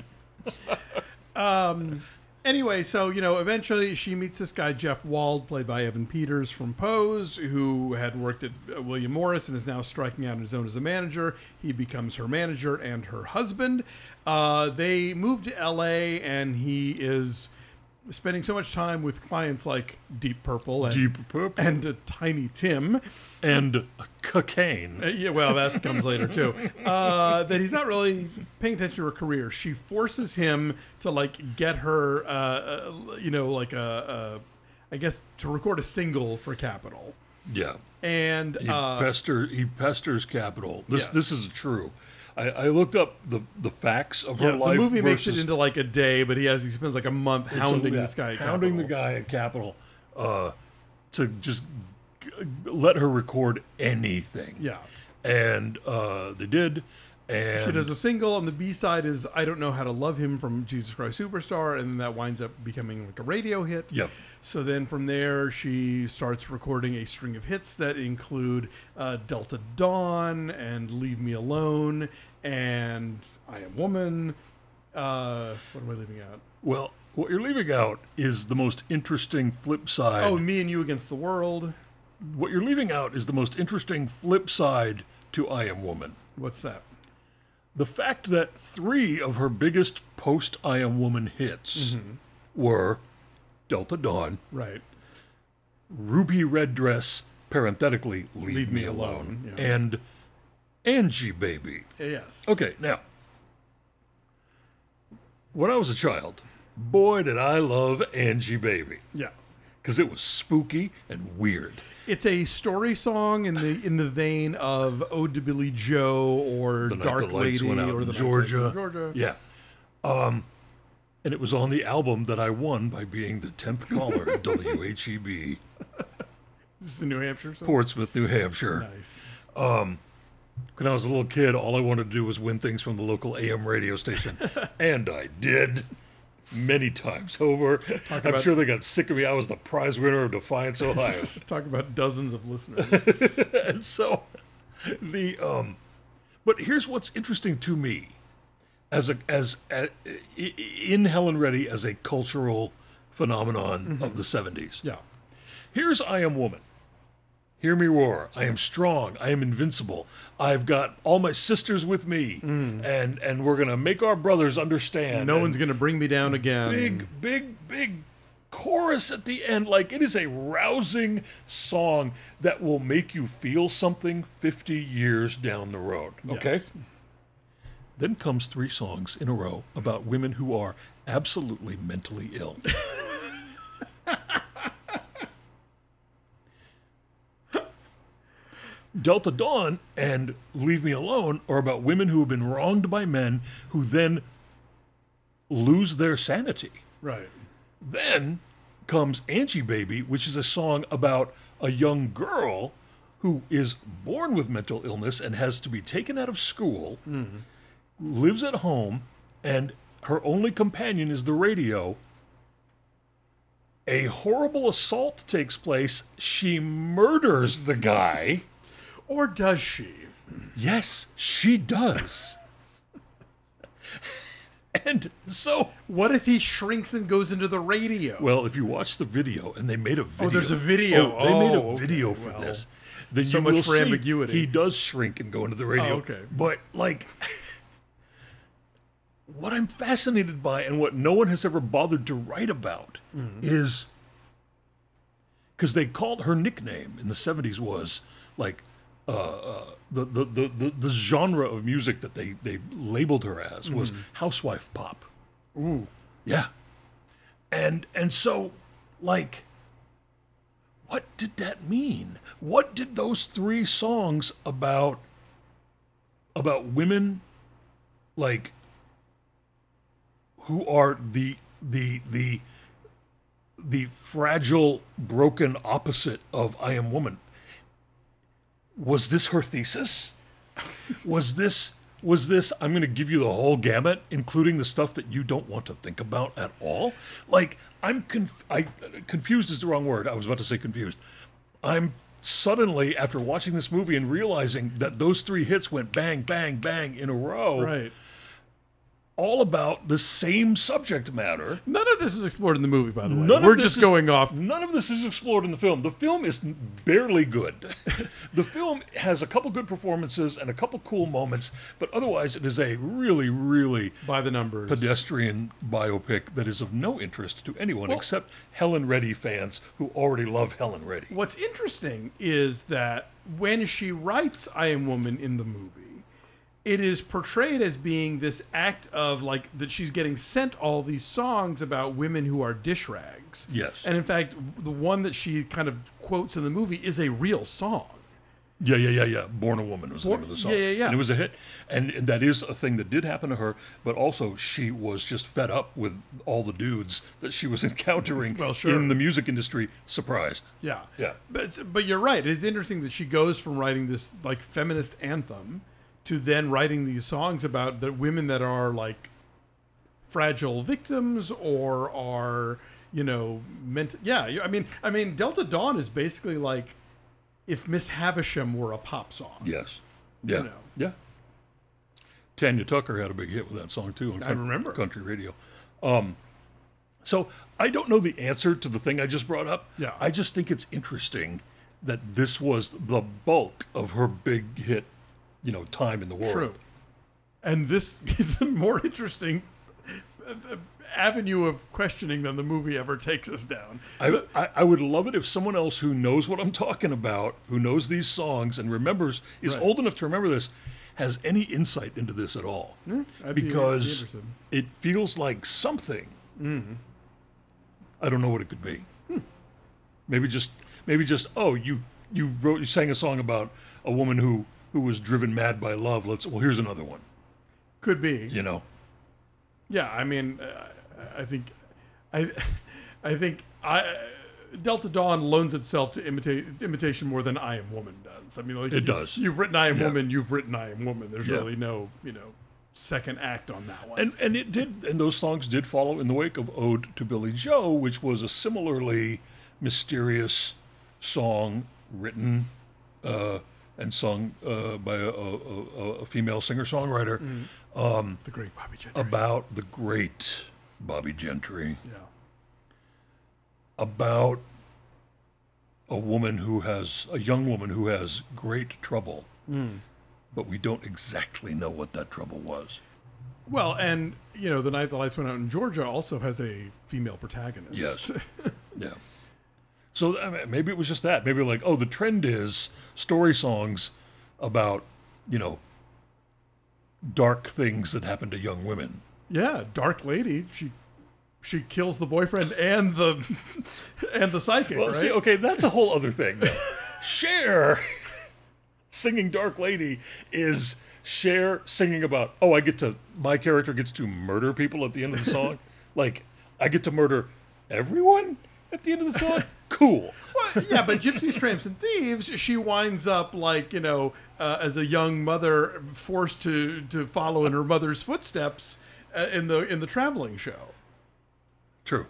Anyway, so, you know, eventually she meets this guy, Jeff Wald, played by Evan Peters from Pose, who had worked at uh, William Morris and is now striking out on his own as a manager. He becomes her manager and her husband. Uh, they move to L A, and he is spending so much time with clients like Deep Purple and, Deep Purple. and uh, Tiny Tim. And cocaine. Uh, yeah, well, that comes later too. Uh, that he's not really paying attention to her career. She forces him to like get her, uh, uh, you know, like a, a, I guess to record a single for Capitol. Yeah. And He uh, pester he pesters Capital. This Yes. this is true. I, I looked up the, the facts of her yeah, life. the movie makes versus, it into like a day, but he has he spends like a month it's a- hounding yeah, this guy. At hounding the Capitol. guy at Capital, uh, to just g- let her record anything. Yeah. And uh, they did. And She does a single, and the B side is "I Don't Know How to Love Him" from Jesus Christ Superstar, and then that winds up becoming like a radio hit. Yep. So then from there, she starts recording a string of hits that include uh, Delta Dawn and Leave Me Alone and I Am Woman. Uh, what am I leaving out? Well, what you're leaving out is the most interesting flip side. Oh, Me and You Against the World. What you're leaving out is the most interesting flip side to I Am Woman. What's that? The fact that three of her biggest post I Am Woman hits Mm-hmm. were Delta Dawn, Right. Ruby Red Dress, parenthetically, Leave, Leave Me, Me Alone, Alone, yeah. and Angie Baby. Yes. Okay, now, when I was a child, boy, did I love Angie Baby, Yeah. because it was spooky and weird. It's a story song in the in the vein of Ode to Billy Joe or The Night Dark the Lights Lady Went Out or in the Night Georgia. in Georgia. Yeah. Um, And it was on the album that I won by being the tenth caller at W H E B, This is in New Hampshire? So? Portsmouth, New Hampshire. Nice. When I was a little kid, all I wanted to do was win things from the local A M radio station. And I did. Many times over. I'm about- sure they got sick of me. I was the prize winner of Defiance, Ohio. Talk about dozens of listeners. And so the um but here's what's interesting to me as a as a, in Helen Reddy as a cultural phenomenon mm-hmm. of the seventies. Yeah. Here's I Am Woman. Hear me roar. I am strong. I am invincible. I've got all my sisters with me, mm. and and we're gonna make our brothers understand. No and one's gonna bring me down again. Big, big, big chorus at the end. Like, it is a rousing song that will make you feel something fifty years down the road. Okay? Yes. Then comes three songs in a row about women who are absolutely mentally ill. Delta Dawn and Leave Me Alone are about women who have been wronged by men who then lose their sanity. Right. Then comes Angie Baby, which is a song about a young girl who is born with mental illness and has to be taken out of school, mm-hmm. lives at home, and her only companion is the radio. A horrible assault takes place. She murders the guy. Or does she? Yes, she does. And so... What if he shrinks and goes into the radio? Well, if you watch the video, and they made a video... Oh, there's a video. Oh, they made a Oh, video okay, for well, this. Then so you much will for see ambiguity. He does shrink and go into the radio. Oh, okay. But, like... what I'm fascinated by, and what no one has ever bothered to write about, mm-hmm. is... Because they called her nickname in the seventies was, like... Uh, uh, the, the, the, the, the genre of music that they, they labeled her as was mm. housewife pop. Ooh. Yeah. And and so, like, what did that mean? What did those three songs about about women, like, who are the the the the fragile, broken opposite of I Am Woman? Was this her thesis? Was this, was this, I'm going to give you the whole gamut, including the stuff that you don't want to think about at all? Like, I'm, conf- I, confused is the wrong word. I was about to say confused. I'm suddenly, after watching this movie and realizing that those three hits went bang, bang, bang in a row. Right. All about the same subject matter. None of this is explored in the movie, by the way. None We're of this just is, going off. None of this is explored in the film. The film is barely good. The film has a couple good performances and a couple cool moments, but otherwise it is a really, really by the numbers pedestrian biopic that is of no interest to anyone well, except Helen Reddy fans who already love Helen Reddy. What's interesting is that when she writes I Am Woman in the movie, it is portrayed as being this act of, like, that she's getting sent all these songs about women who are dish rags. Yes. And in fact, the one that she kind of quotes in the movie is a real song. Yeah, yeah, yeah, yeah. Born a Woman was the Born, name of the song. Yeah, yeah, yeah. And it was a hit. And, and that is a thing that did happen to her, but also she was just fed up with all the dudes that she was encountering well, sure. in the music industry. Surprise. Yeah. Yeah. But, but you're right. It's interesting that she goes from writing this, like, feminist anthem to then writing these songs about the women that are, like, fragile victims or are, you know, meant. Yeah, I mean, I mean, Delta Dawn is basically like if Miss Havisham were a pop song. Yes. Yeah. You know. Yeah. Tanya Tucker had a big hit with that song too on I remember. country radio. Um, so I don't know the answer to the thing I just brought up. Yeah. I just think it's interesting that this was the bulk of her big hit, you know, time in the world. True. And this is a more interesting avenue of questioning than the movie ever takes us down. I, I, I would love it if someone else who knows what I'm talking about, who knows these songs and remembers, is Right. old enough to remember this, has any insight into this at all. Yeah, I'd be- because I'd be interested. it feels like something. Mm-hmm. I don't know what it could be. Hmm. Maybe just, maybe just. Oh, you you wrote, you sang a song about a woman who who was driven mad by love. Let's. Well, here's another one. Could be. You know. Yeah, I mean, uh, I think, I, I think I. Delta Dawn loans itself to imitate imitation more than I Am Woman does. I mean, like It you, does. You've written I Am Yeah. Woman. You've written I Am Woman. There's Yeah. really no, you know, second act on that one. And and it did, and those songs did follow in the wake of Ode to Billy Joe, which was a similarly mysterious song written uh, and sung uh, by a, a, a, a female singer-songwriter the great Bobby Gentry. about the great Bobby Gentry, yeah. about a woman who has, a young woman who has great trouble, but we don't exactly know what that trouble was. Well, and you know, The Night the Lights Went Out in Georgia also has a female protagonist. Yes. Yeah. So I mean, maybe it was just that. Maybe like, oh, the trend is story songs about, you know, dark things that happen to young women. Yeah, Dark Lady. She she kills the boyfriend and the and the psychic. Well, right? see, okay, that's a whole other thing. Though. Cher singing Dark Lady is Cher singing about, oh, I get to, my character gets to murder people at the end of the song. Like, I get to murder everyone at the end of the song? Cool. Well, yeah, but Gypsies, Tramps, and Thieves, she winds up like, you know, uh, as a young mother forced to, to follow in her mother's footsteps uh, in the in the traveling show. True.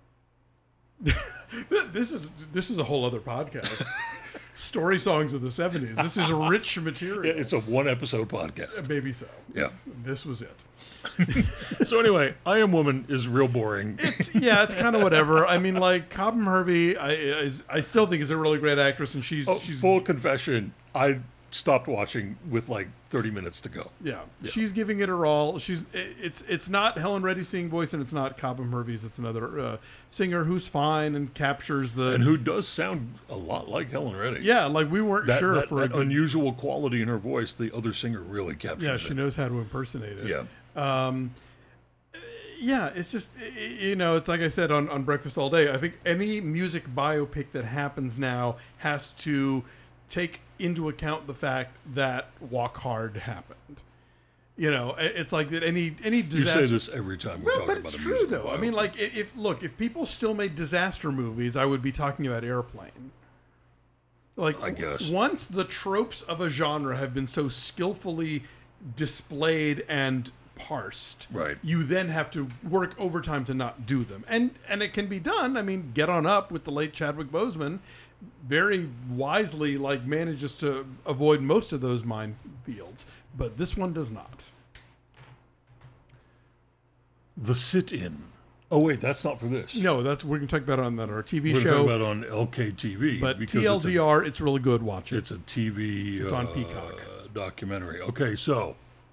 This is this is a whole other podcast. Story songs of the seventies. This is rich material. Yeah, it's a one episode podcast. Maybe so. Yeah. This was it. So anyway, I Am Woman is real boring. It's, yeah, it's kind of whatever. I mean, like Cobham Hervey, I is, I still think is a really great actress, and she's Oh, she's full confession, I stopped watching with like thirty minutes to go. yeah, she's giving it her all. She's it- it's it's not Helen Reddy's singing voice, and it's not Cobham Hervey's. It's another uh, singer who's fine and captures the And who does sound a lot like Helen Reddy. yeah. Like we weren't That, sure that, for that a good, unusual quality in her voice, the other singer really captures yeah. it. She knows how to impersonate it. Yeah. Um, yeah, it's just i- i- you know, it's like I said on, on Breakfast All Day. I think any music biopic that happens now has to take into account the fact that Walk Hard happened. You know, i- it's like that any any You disaster. say this every time we're Well, talking but about it's a true musical though. I mean, biopic. like i- if look, if people still made disaster movies, I would be talking about Airplane. Like I guess. once the tropes of a genre have been so skillfully displayed and parsed, Right. you then have to work overtime to not do them, and and it can be done. I mean, Get On Up with the late Chadwick Boseman very wisely like manages to avoid most of those minefields, but this one does not. The Sit-In. Oh wait, that's not for this. No, that's we're gonna talk about it on that our T V We're show. talking about on L K T V. But because T L D R, it's, really good. Watch it. It's a, it's a T V. It's on uh, Peacock. documentary. Okay, so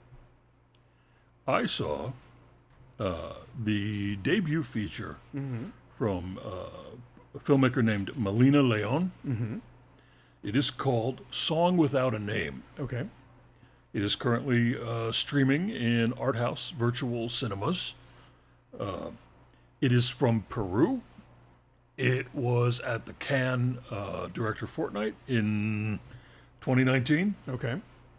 I saw uh, the debut feature Mm-hmm. from uh, a filmmaker named Melina Leon. Mm-hmm. It is called Song Without a Name. Okay. It is currently uh, streaming in art house virtual cinemas. Uh, it is from Peru. It was at the Cannes uh, Director Fortnight in twenty nineteen. Okay.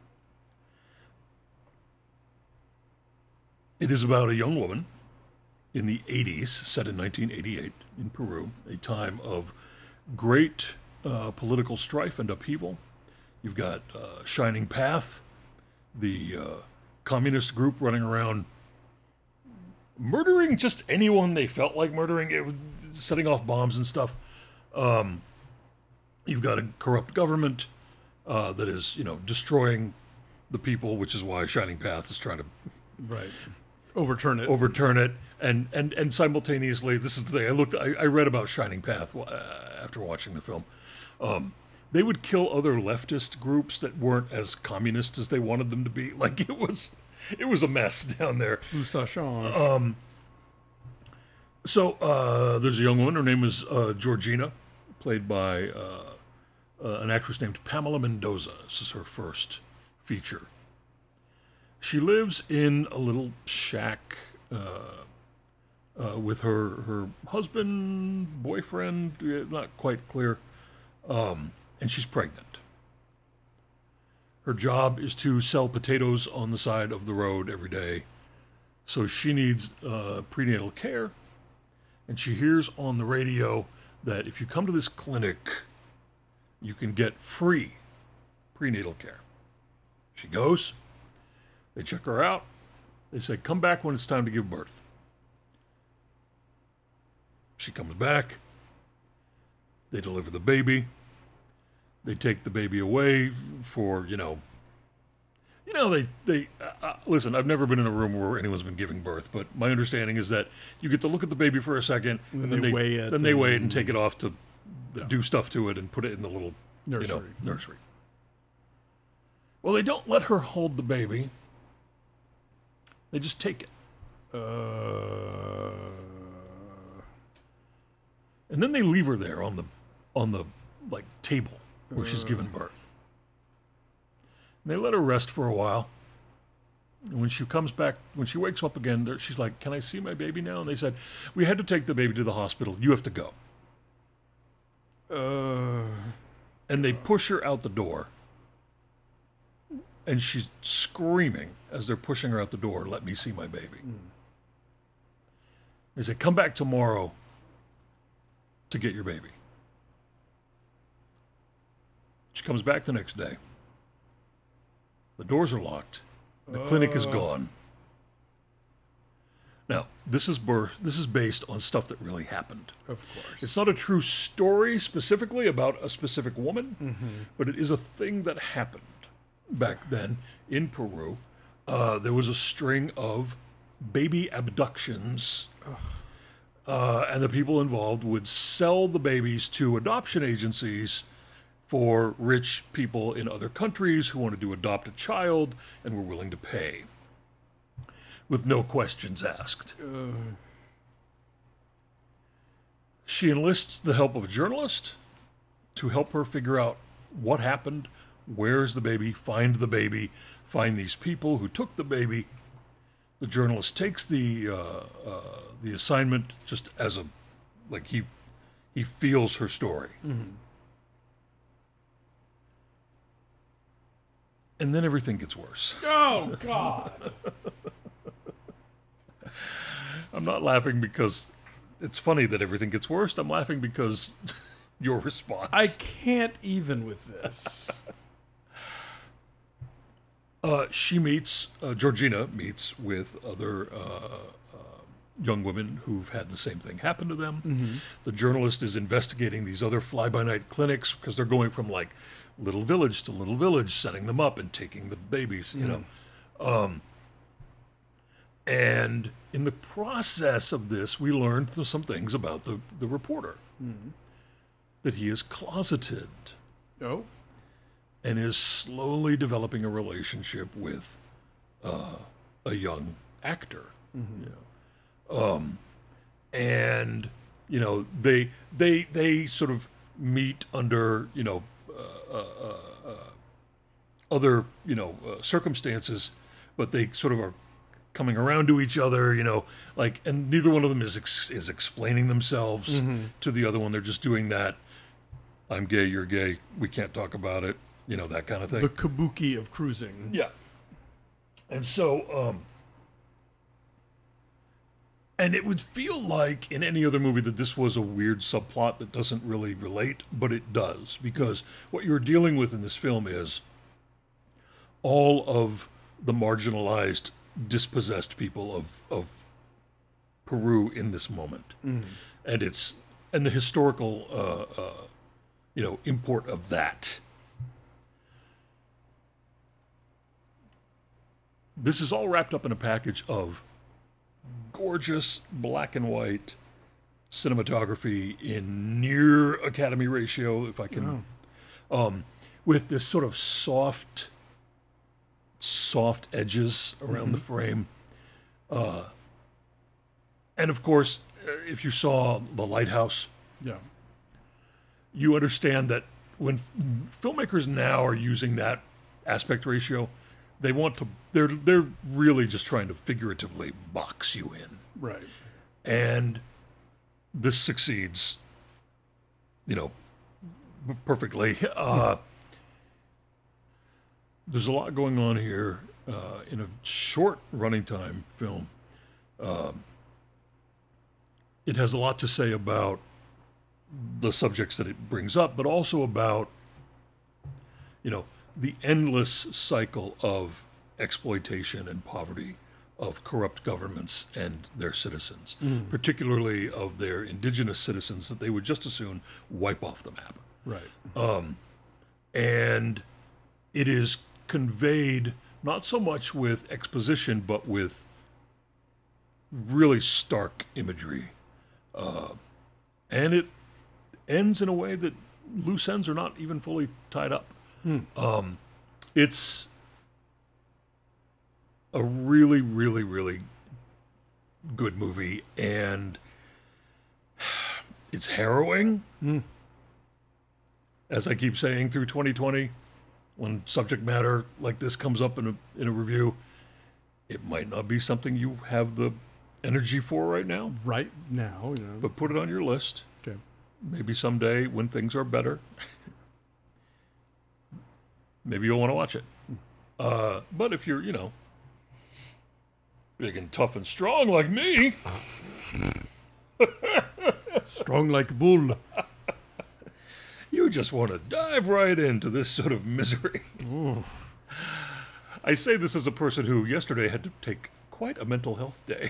It is about a young woman in the eighties, set in nineteen eighty-eight in Peru, a time of great uh, political strife and upheaval. You've got uh, Shining Path, the uh, communist group running around murdering just anyone they felt like murdering, it, was setting off bombs and stuff. Um, you've got a corrupt government uh, that is, you know, destroying the people, which is why Shining Path is trying to Right. Overturn it. overturn it, and and and simultaneously, this is the thing. I looked, I, I read about Shining Path uh, after watching the film. Um, they would kill other leftist groups that weren't as communist as they wanted them to be. Like it was, it was a mess down there. Ça change. Um, so uh, there's a young woman. Her name is uh, Georgina, played by uh, uh, an actress named Pamela Mendoza. This is her first feature. She lives in a little shack uh, uh, with her her husband, boyfriend, uh, not quite clear, um, and she's pregnant. Her job is to sell potatoes on the side of the road every day. So she needs uh, prenatal care, and she hears on the radio that if you come to this clinic, you can get free prenatal care. She goes, they check her out, they say, come back when it's time to give birth. She comes back, they deliver the baby, they take the baby away for, you know, you know, they, they uh, uh, listen, I've never been in a room where anyone's been giving birth, but my understanding is that you get to look at the baby for a second, and, And then they they, weigh it then they and- weigh it and take it off to Yeah. do stuff to it and put it in the little Nursery. You know, nursery. Well, they don't let her hold the baby. They just take it. Uh, And then they leave her there on the on the like table where she's given birth. And they let her rest for a while. And when she comes back, when she wakes up again, there- she's like, "Can I see my baby now?" And they said, "We had to take the baby to the hospital. You have to go." uh, And they push her out the door. And she's screaming as they're pushing her out the door, "Let me see my baby." They say, "Come back tomorrow to get your baby." She comes back the next day. The doors are locked. The clinic is gone. Now, this is birth, this is based on stuff that really happened. of course. It's not a true story specifically about a specific woman, but it is a thing that happened back then in Peru. Uh, there was a string of baby abductions, uh, and the people involved would sell the babies to adoption agencies for rich people in other countries who wanted to adopt a child and were willing to pay with no questions asked. She enlists the help of a journalist to help her figure out what happened, where's the baby, find the baby, find these people who took the baby. The journalist takes the uh, uh, the assignment just as a, like he he feels her story. And then everything gets worse. Oh, God. I'm not laughing because it's funny that everything gets worse. I'm laughing because your response. I can't even with this. Uh, she meets, uh, Georgina meets with other uh, uh, young women who've had the same thing happen to them. The journalist is investigating these other fly-by-night clinics because they're going from like little village to little village, setting them up and taking the babies, you know. Um, and in the process of this, we learned th- some things about the, the reporter. That he is closeted Oh, and is slowly developing a relationship with uh, a young actor. You know. Um, and you know they they they sort of meet under you know uh, uh, uh, other you know uh, circumstances, but they sort of are coming around to each other. You know, like, and neither one of them is ex- is explaining themselves to the other one. They're just doing that. I'm gay, you're gay. We can't talk about it. You know, that kind of thing. the kabuki of cruising. Yeah. And so, um, and it would feel like in any other movie that this was a weird subplot that doesn't really relate, but it does, because what you're dealing with in this film is all of the marginalized, dispossessed people of, of Peru in this moment. And it's, and the historical, uh, uh, you know, import of that. This is all wrapped up in a package of gorgeous black and white cinematography in near Academy ratio, if I can, um, with this sort of soft, soft edges around the frame. Uh, and of course, uh, if you saw The Lighthouse, Yeah. you understand that when filmmakers now are using that aspect ratio, they want to, they're they're really just trying to figuratively box you in. Right. And this succeeds, you know, p- perfectly. Uh, there's a lot going on here uh, in a short running time film. It has a lot to say about the subjects that it brings up, but also about, you know, the endless cycle of exploitation and poverty of corrupt governments and their citizens, particularly of their indigenous citizens that they would just as soon wipe off the map. Right. And it is conveyed not so much with exposition, but with really stark imagery. Uh, and it ends in a way that loose ends are not even fully tied up. Um, it's a really, really, really good movie, and it's harrowing. As I keep saying through twenty twenty, when subject matter like this comes up in a in a review, it might not be something you have the energy for right now, Right now, you know. but put it on your list. Okay. Maybe someday when things are better, maybe you'll want to watch it. Uh, but if you're, you know, big and tough and strong like me, Strong like a bull. you just want to dive right into this sort of misery. I say this as a person who yesterday had to take quite a mental health day.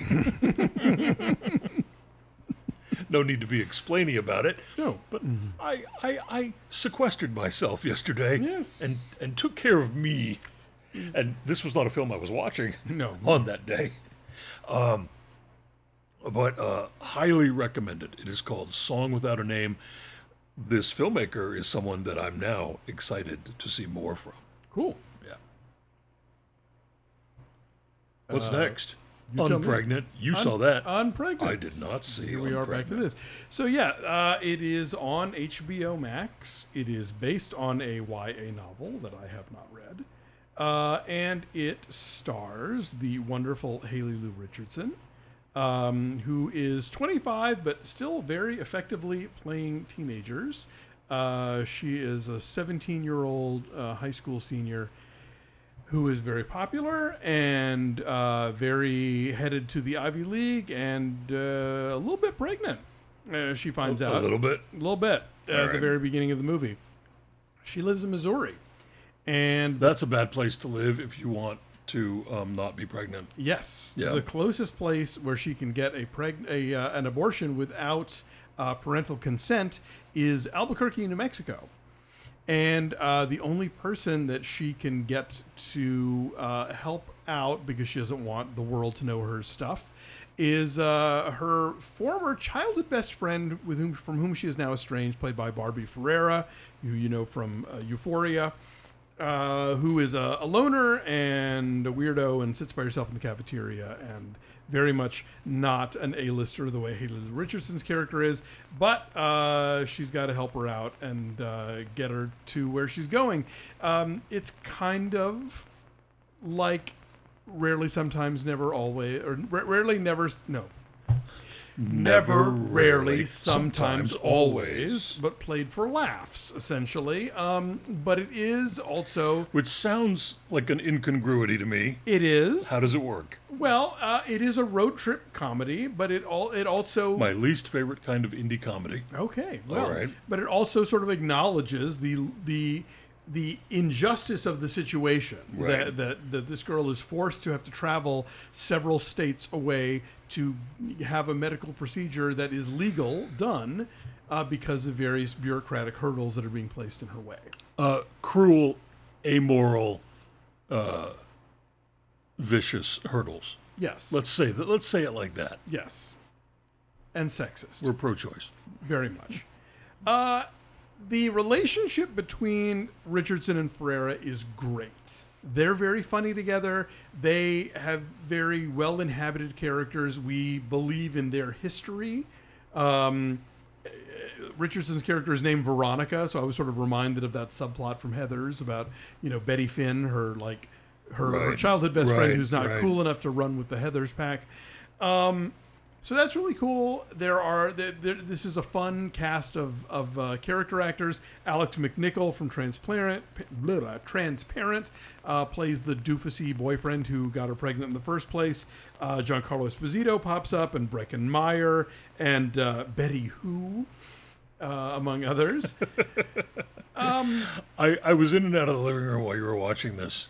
No need to be explaining about it. No. But I, I, I sequestered myself yesterday Yes. and, and took care of me. And this was not a film I was watching No. on that day. Um, but uh, highly recommended. It is called Song Without a Name. This filmmaker is someone that I'm now excited to see more from. Cool. Yeah. What's Uh, next? you tell me. Unpregnant. You Un- saw that. Unpregnant. I did not see Here we are back to Unpregnant. this. So yeah, uh, it is on H B O Max. It is based on a Y A novel that I have not read, uh, and it stars the wonderful Haley Lou Richardson, um, who is twenty-five but still very effectively playing teenagers. Uh, she is a seventeen-year-old uh, high school senior who is very popular and uh, very headed to the Ivy League and uh, a little bit pregnant. Uh, she finds A out little bit. a little bit at the right. very beginning of the movie. She lives in Missouri, and That's a bad place to live if you want to um, not be pregnant. yes, Yeah. the closest place where she can get a preg- a uh, an abortion without uh, parental consent is Albuquerque, New Mexico. And uh, the only person that she can get to uh, help out, because she doesn't want the world to know her stuff, is uh, her former childhood best friend, with whom from whom she is now estranged, played by Barbie Ferreira, who you know from uh, Euphoria, uh, who is a, a loner and a weirdo and sits by herself in the cafeteria and very much not an A-lister the way Haley Richardson's character is, but uh, she's got to help her out and uh, get her to where she's going. Um, it's kind of like Rarely, Sometimes, Never, Always, or ra- Rarely, Never, no. Never, rarely, sometimes, always, but played for laughs, essentially. Um, but it is also, Which sounds like an incongruity to me. it is, How does it work? well, uh, it is a road trip comedy, but it all it also My least favorite kind of indie comedy. okay, well, right. but it also sort of acknowledges the the the injustice of the situation Right. that, that that this girl is forced to have to travel several states away to have a medical procedure that is legal done uh, because of various bureaucratic hurdles that are being placed in her way. Uh, cruel, amoral, uh, vicious hurdles. Yes, Let's say that. Let's say it like that. yes, and sexist. We're pro-choice. Very much. Uh, the relationship between Richardson and Ferreira is great. They're very funny together. They have very well inhabited characters. We believe in their history. Um, Richardson's character is named Veronica, so I was sort of reminded of that subplot from Heathers about, you know, Betty Finn, her like her, her Right. childhood best Right, friend who's not right. cool enough to run with the Heathers pack. Um, So that's really cool. There are there, there, this is a fun cast of of uh, character actors. Alex McNichol from Transparent, blah, blah, Transparent uh, plays the doofusy boyfriend who got her pregnant in the first place. Uh, Giancarlo Esposito pops up, and Breckin Meyer, and uh, Betty Who, uh, among others. um, I, I was in and out of the living room while you were watching this.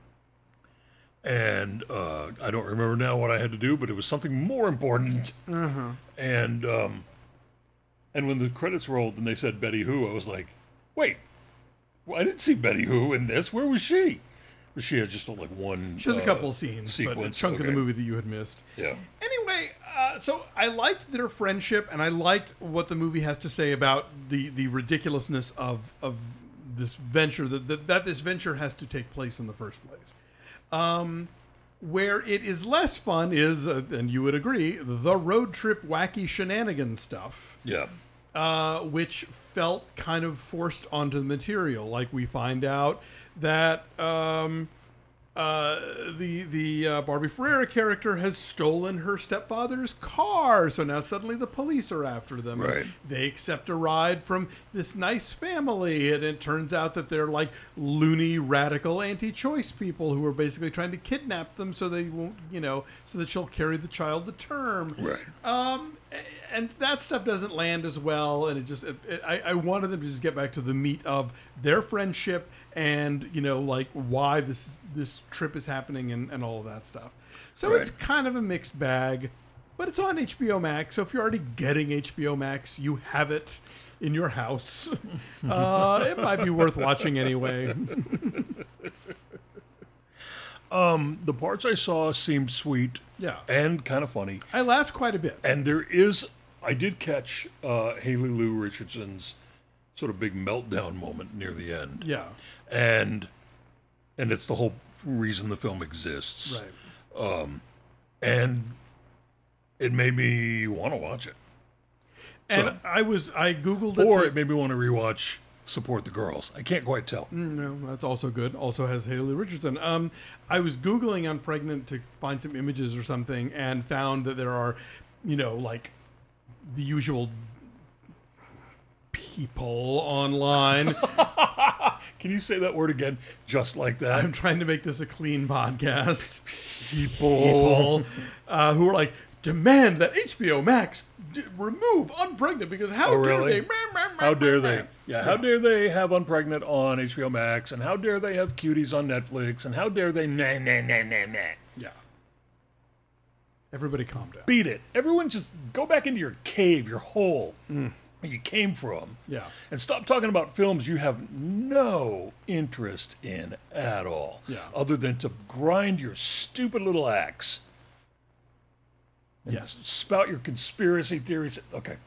And uh, I don't remember now what I had to do, but it was something more important. uh-huh. And um, and when the credits rolled and they said Betty Who, I was like, wait, well, I didn't see Betty Who in this. Where was she? Was she had just like one? She has uh, a couple of scenes, sequence. but a chunk okay. of the movie that you had missed. Yeah. Anyway, uh, so I liked their friendship, and I liked what the movie has to say about the, the ridiculousness of of this venture, that, that that this venture has to take place in the first place. Um, where it is less fun is, uh, and you would agree, the road trip wacky shenanigans stuff. Yeah. Uh, which felt kind of forced onto the material. Like we find out that um, uh, the the uh, Barbie Ferreira character has stolen her stepfather's car, so now suddenly the police are after them. Right. They accept a ride from this nice family, and it turns out that they're like loony, radical, anti-choice people who are basically trying to kidnap them so they won't, you know, so that she'll carry the child to term. Right. Um, and that stuff doesn't land as well, and it just it, it, I, I wanted them to just get back to the meat of their friendship and, you know, like why this this trip is happening and, and all of that stuff. So Right. it's kind of a mixed bag, but it's on H B O Max. So if you're already getting H B O Max, you have it in your house. uh, it might be worth watching anyway. Um, the parts I saw seemed sweet. Yeah. And kind of funny. I laughed quite a bit. And there is, I did catch uh, Haley Lou Richardson's sort of big meltdown moment near the end. Yeah. And and it's the whole reason the film exists. Right. And it made me want to watch it. And So- I was I googled it. Or to- it made me want to rewatch Support the Girls. I can't quite tell. No, that's also good. Also has Haley Richardson. Um, I was Googling on Pregnant to find some images or something and found that there are, you know, like the usual people online. Can you say that word again just like that? I'm trying to make this a clean podcast. People. People uh, who are like, demand that H B O Max d- remove Unpregnant because how Oh, dare really? they? How dare they? Yeah, how dare they have Unpregnant on H B O Max, and how dare they have Cuties on Netflix, and how dare they nah, nah, nah, nah, nah. Yeah. Everybody calm down. Beat it. Everyone just go back into your cave, your hole where you came from. Yeah. And stop talking about films you have no interest in at all. Yeah. Other than to grind your stupid little axe. And Yes. spout your conspiracy theories. Okay.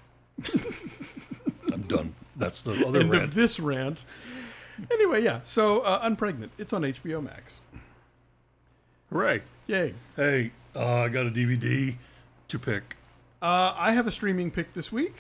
I'm done. That's the other End rant. of this rant. Anyway, yeah. So, uh, Unpregnant. It's on H B O Max. Hooray. Yay. Hey, uh, I got a D V D to pick. Uh, I have a streaming pick this week.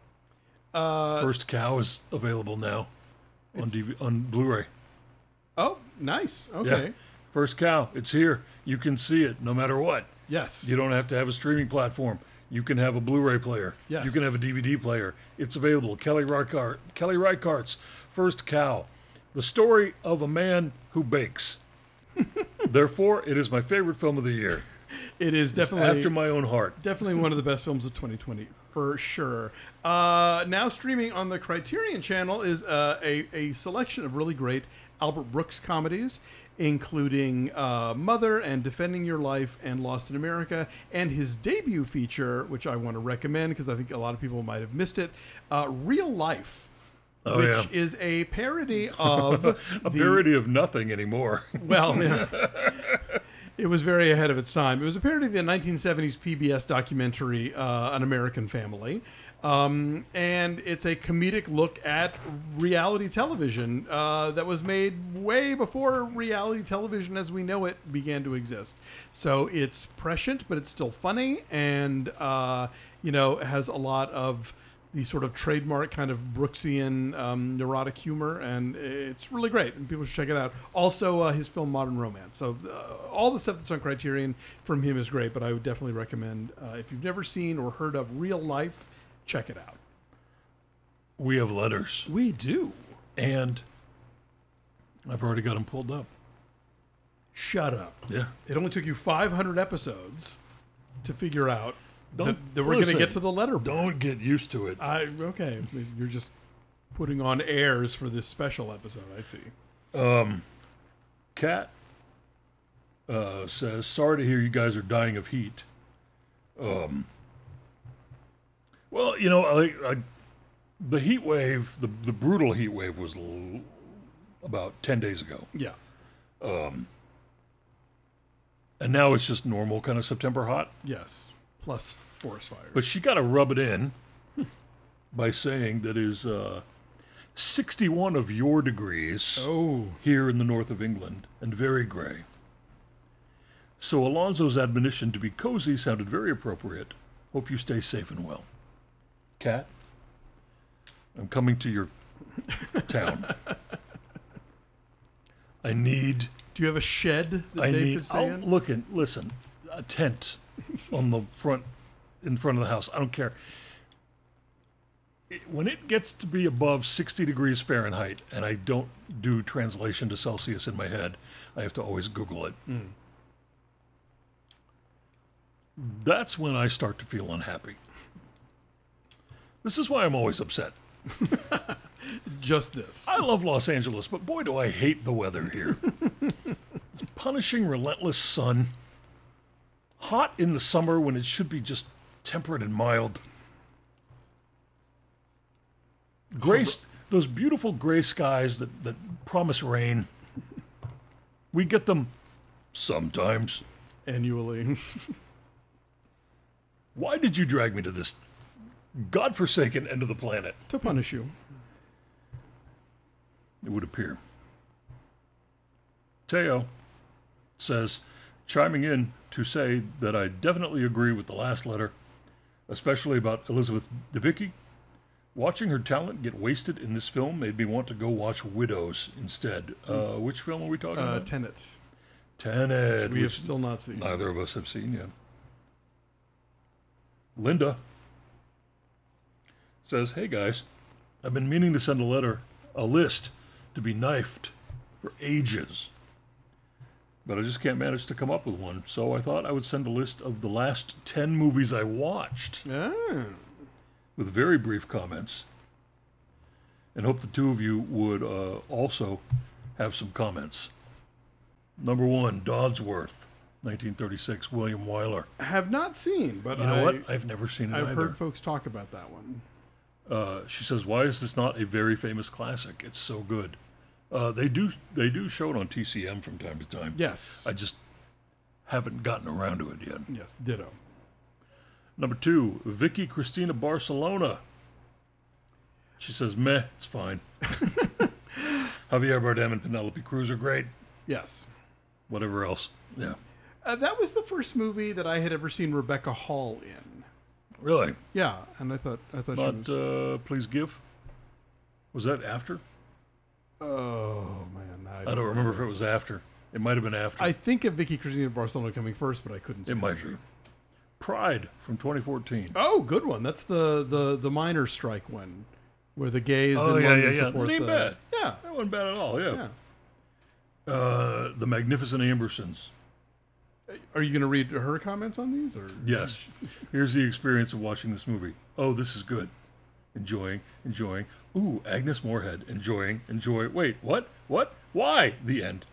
Uh, First Cow is available now on D V on Blu-ray. oh, nice. Okay. Yeah. First Cow, it's here. You can see it no matter what. Yes. You don't have to have a streaming platform. You can have a Blu-ray player. Yes. You can have a D V D player. It's available. Kelly Reichardt, Kelly Reichardt's First Cow, the story of a man who bakes. Therefore, it is my favorite film of the year. It is It's definitely after my own heart. definitely one of the best films of twenty twenty for sure. Uh, now streaming on the Criterion Channel is uh, a a selection of really great Albert Brooks comedies, including uh, Mother and Defending Your Life and Lost in America, and his debut feature, which I want to recommend because I think a lot of people might have missed it, uh, Real Life. Oh, which yeah. is a parody of A the, parody of nothing anymore. Well, yeah. It was very ahead of its time. It was a parody of the nineteen seventies P B S documentary, uh, An American Family. Um, and it's a comedic look at reality television uh, that was made way before reality television as we know it began to exist. So it's prescient, but it's still funny, and uh, you know, has a lot of the sort of trademark kind of Brooksian um, neurotic humor, and it's really great, and people should check it out. Also, uh, his film Modern Romance. So uh, all the stuff that's on Criterion from him is great, but I would definitely recommend, uh, if you've never seen or heard of Real Life, check it out. We have letters. We do. And I've already got them pulled up. Shut up. Yeah. It only took you five hundred episodes to figure out Don't, that, that we're going to listen, get to the letter. Don't get used to it. I okay. You're just putting on airs for this special episode. I see. Um, Kat uh, says, "Sorry to hear you guys are dying of heat." Um. Well, you know, I, I, the heat wave, the the brutal heat wave, was l- about ten days ago. Yeah. Um. And now it's just normal kind of September hot. Yes. Plus forest fires. But she got to rub it in by saying that is uh, sixty-one of your degrees oh. here in the north of England and very gray. So Alonzo's admonition to be cozy sounded very appropriate. Hope you stay safe and well. Kat, I'm coming to your town. I need... Do you have a shed that I Dave need... could stay I'll, in? look, in, listen, a tent on the front, in front of the house. I don't care. It, when it gets to be above sixty degrees Fahrenheit, and I don't do translation to Celsius in my head, I have to always Google it. Mm. That's when I start to feel unhappy. This is why I'm always upset. Just this. I love Los Angeles, but boy, do I hate the weather here. It's punishing, relentless sun. Hot in the summer when it should be just temperate and mild. Gray, those beautiful gray skies that, that promise rain. We get them sometimes. Annually. Why did you drag me to this godforsaken end of the planet? To punish you. It would appear. Teo says, chiming in to say that I definitely agree with the last letter, especially about Elizabeth Debicki. Watching her talent get wasted in this film made me want to go watch Widows instead. Uh, which film are we talking Uh, about? Tenet. Tenet. We have which still not seen. neither of us have seen yet. Linda says, hey guys, I've been meaning to send a letter, a list, to be knifed for ages. But I just can't manage to come up with one. So I thought I would send a list of the last ten movies I watched Ah. with very brief comments. And hope the two of you would uh, also have some comments. Number one, Dodsworth, nineteen thirty-six, William Wyler. Have not seen, but You know I, what? I've never seen it I've either. heard folks talk about that one. Uh, she says, "Why is this not a very famous classic? It's so good." Uh, they do they do show it on T C M from time to time. Yes. I just haven't gotten around to it yet. Yes, ditto. Number two, Vicky Cristina Barcelona. She says, "Meh, it's fine." Javier Bardem and Penelope Cruz are great. Yes. Whatever else, yeah. Uh, that was the first movie that I had ever seen Rebecca Hall in. Really? Yeah, and I thought I thought Not she was. uh, Please Give. Was that after? Oh man, I don't, I don't remember if it was after. It might have been after. I think of Vicky Cristina Barcelona coming first, but I couldn't. it might be. Pride from twenty fourteen. Oh, good one. That's the the the miners' strike one, where the gays. Oh, in yeah, London yeah, yeah. support That ain't the, bad. Yeah, That wasn't bad at all, yeah. yeah. Uh, the Magnificent Ambersons. Are you going to read her comments on these, or Yes. Here's the experience of watching this movie. Oh, this is good. Enjoying, enjoying. Ooh, Agnes Moorehead. Enjoying, enjoy. Wait, what? What? Why? The end.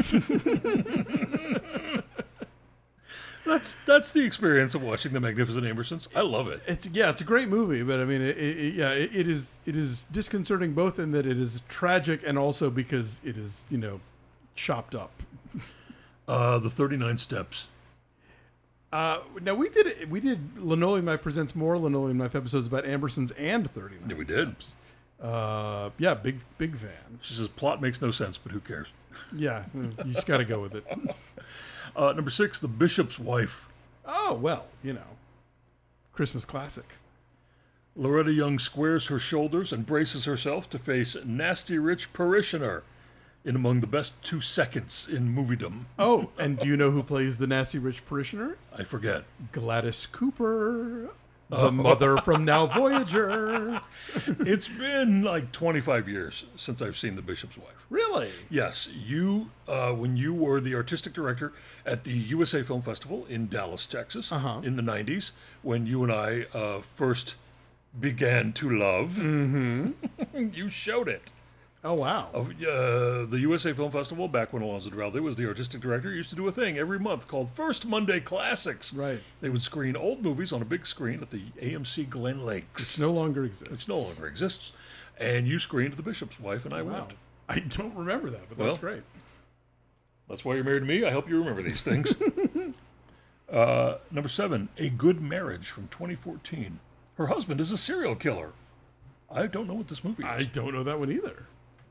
that's that's the experience of watching the Magnificent Ambersons. I love it. It's yeah, it's a great movie, but I mean, it, it, yeah, it, it is it is disconcerting both in that it is tragic and also because it is you know chopped up. Uh, the thirty-nine Steps. Uh, now we did we did Linoleum Knife presents more Linoleum Knife episodes about Ambersons and thirty-nine. Yeah, we did. Steps. Uh, yeah, big big fan. She says, plot makes no sense, but who cares? Yeah, you just got to go with it. Uh, number six, The Bishop's Wife. Oh well, you know, Christmas classic. Loretta Young squares her shoulders and braces herself to face Nasty Rich Parishioner in among the best two seconds in moviedom. Oh, and do you know who plays the Nasty Rich Parishioner? I forget. Gladys Cooper, the mother from Now Voyager. It's been like twenty-five years since I've seen The Bishop's Wife. Really? Yes, you, uh, when you were the artistic director at the U S A Film Festival in Dallas, Texas, Uh-huh. in the nineties, when you and I uh, first began to love, you showed it. Oh, wow. Of, uh, the U S A Film Festival, back when Alonzo Duralde was the artistic director, used to do a thing every month called First Monday Classics. Right. They would screen old movies on a big screen at the A M C Glen It Lakes. no longer exists. It no longer exists. And you screened The Bishop's Wife, and I Wow. went. I don't remember that, but Well, that's great. That's why you're married to me. I hope you remember these things. uh, number seven, A Good Marriage from twenty fourteen. Her husband is a serial killer. I don't know what this movie is. I don't know that one either.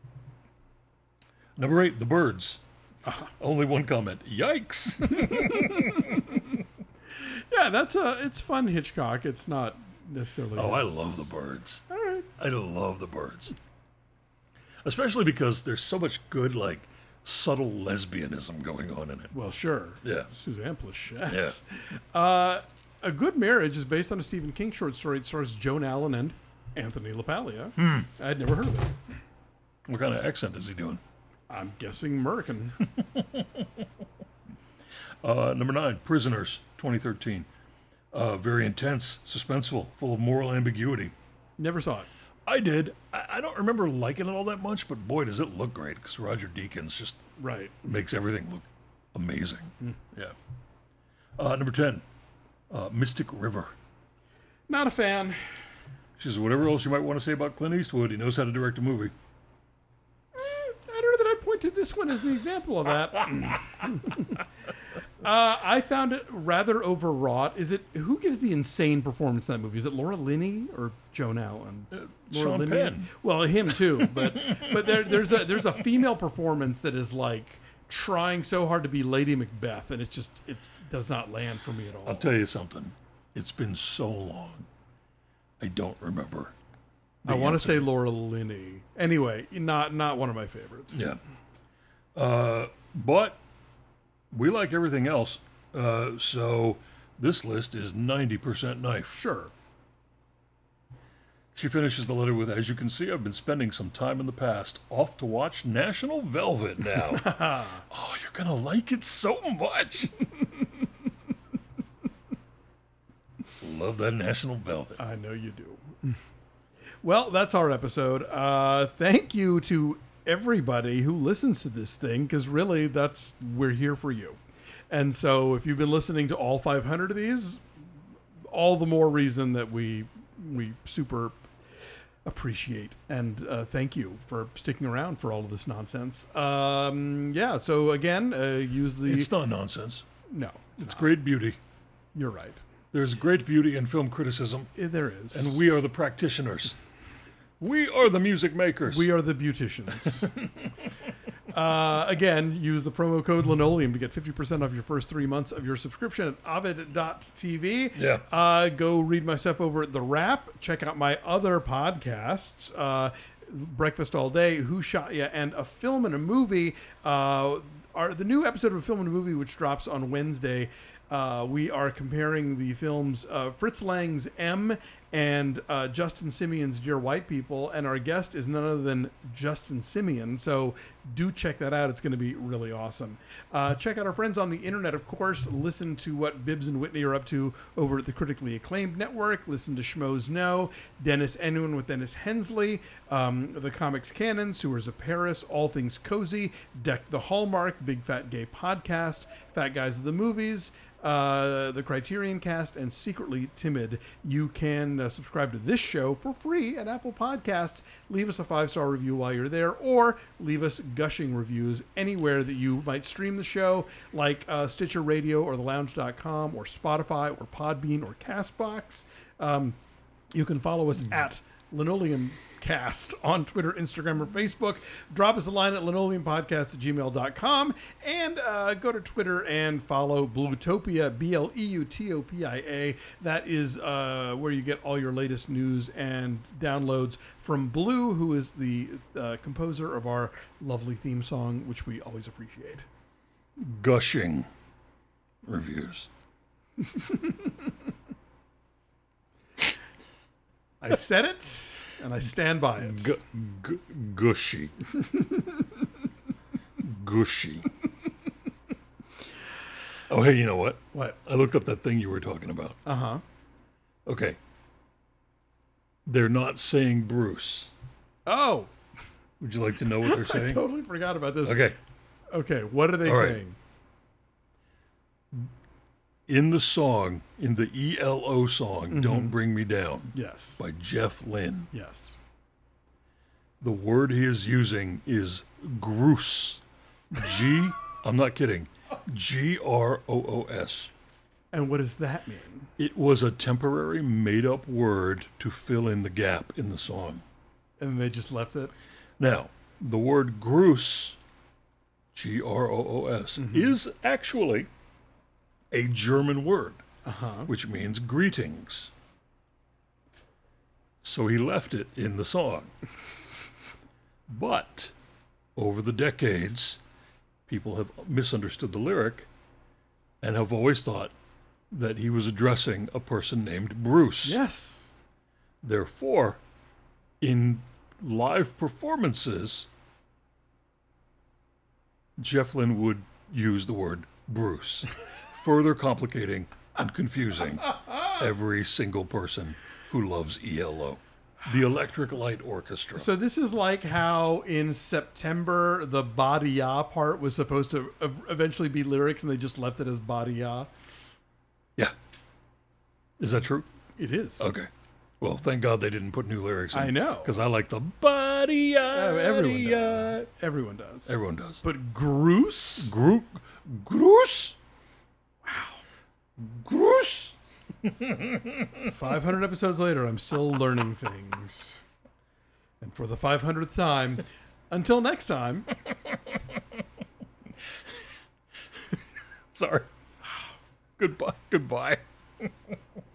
Number eight, The Birds. Only one comment. Yikes. Yeah, that's a. It's fun Hitchcock. It's not necessarily. Oh, I love The Birds. All right. I love The Birds. Especially because there's so much good, like, subtle lesbianism going on in it. Well, sure. Yeah. Suzanne Pleshette. Yeah. Uh, A Good Marriage is based on a Stephen King short story. It stars Joan Allen and Anthony LaPaglia. Hmm. I'd never heard of it. What kind of accent is he doing? I'm guessing American. Uh, number nine, Prisoners, twenty thirteen. Uh, very intense, suspenseful, full of moral ambiguity. Never saw it. I did. I, I don't remember liking it all that much, but boy, does it look great because Roger Deakins just Right. makes everything look amazing. Yeah. Uh, number ten, uh, Mystic River. Not a fan. She says, whatever else you might want to say about Clint Eastwood, he knows how to direct a movie. I don't know that I'd point to this one as the example of that. uh, I found it rather overwrought. Is it who gives the insane performance in that movie? Is it Laura Linney or Joan Allen? Uh, Laura Sean Linney? Penn. Well, him too, but but there, there's a there's a female performance that is like trying so hard to be Lady Macbeth, and it just it does not land for me at all. I'll tell you something. It's been so long. I don't remember. I the want to answer. say Laura Linney. Anyway, not not one of my favorites. Yeah. Uh, but we like everything else. Uh, so this list is ninety percent knife. Sure. She finishes the letter with, as you can see, I've been spending some time in the past. Off to watch National Velvet now. Oh, you're going to like it so much. Love that National Velvet. I know you do. Well, that's our episode. Uh, thank you to everybody who listens to this thing, because really, that's we're here for you. And so, if you've been listening to all five hundred of these, all the more reason that we we super appreciate and uh, thank you for sticking around for all of this nonsense. Um, yeah. So again, uh, use the It's not nonsense. no. It's great beauty. You're right. There's great beauty in film criticism, Eh, There is, and we are the practitioners. We are the music makers. We are the beauticians. uh, again, use the promo code Linoleum to get fifty percent off your first three months of your subscription at ovid dot t v. Yeah. Uh, go read my stuff over at The Wrap. Check out my other podcasts, uh, Breakfast All Day, Who Shot Ya, and A Film and a Movie. Uh, are the new episode of A Film and a Movie, which drops on Wednesday. Uh, we are comparing the films uh, Fritz Lang's M and uh, Justin Simeon's Dear White People, and our guest is none other than Justin Simeon. So do check that out. It's going to be really awesome. Uh, check out our friends on the internet, of course. Listen to what Bibbs and Whitney are up to over at the Critically Acclaimed Network. Listen to Schmoes Know, Dennis Enwin with Dennis Hensley, um, The Comics Canon, Sewers of Paris, All Things Cozy, Deck the Hallmark, Big Fat Gay Podcast, Fat Guys of the Movies, Uh, the Criterion Cast, and Secretly Timid. You can uh, subscribe to this show for free at Apple Podcasts. Leave us a five-star review while you're there, or leave us gushing reviews anywhere that you might stream the show, like uh, Stitcher Radio or the lounge dot com or Spotify or Podbean or Castbox. Um, you can follow us at Linoleum Cast on Twitter, Instagram, or Facebook. Drop us a line at linoleumpodcast at gmail dot com and uh, go to Twitter and follow Bluetopia, B L E U T O P I A. That is uh, where you get all your latest news and downloads from Blue, who is the uh, composer of our lovely theme song, which we always appreciate. Gushing reviews. I said it, and I stand by it. Gu- gu- gushy. Gushy. Oh, hey, you know what? What? I looked up that thing you were talking about. Uh-huh. Okay. They're not saying Bruce. Oh, Would you like to know what they're I saying? totally forgot about this. Okay. Okay, what are they All right. saying? In the song, in the E L O song, Mm-hmm. Don't Bring Me Down, Yes. by Jeff Lynne, Yes. the word he is using is groos. G, I'm not kidding, G R O O S. And what does that mean? It was a temporary made-up word to fill in the gap in the song. And they just left it? Now, the word groos, G R O O S, is actually a German word, Uh-huh. which means greetings. So he left it in the song. But over the decades, people have misunderstood the lyric and have always thought that he was addressing a person named Bruce. Yes. Therefore, in live performances, Jeff Lynne would use the word Bruce, further complicating and confusing every single person who loves E L O. The Electric Light Orchestra. So this is like how in September the Badia part was supposed to ev- eventually be lyrics and they just left it as Badia. Yeah. Is that true? It is. Okay. Well, thank God they didn't put new lyrics in. I know. Because I like the body. Yeah, everyone does. Everyone does. Everyone does. But Groose? Gro- Groose? Wow. Groose? five hundred episodes later, I'm still learning things. And for the five hundredth time, until next time. Sorry. Goodbye. Goodbye.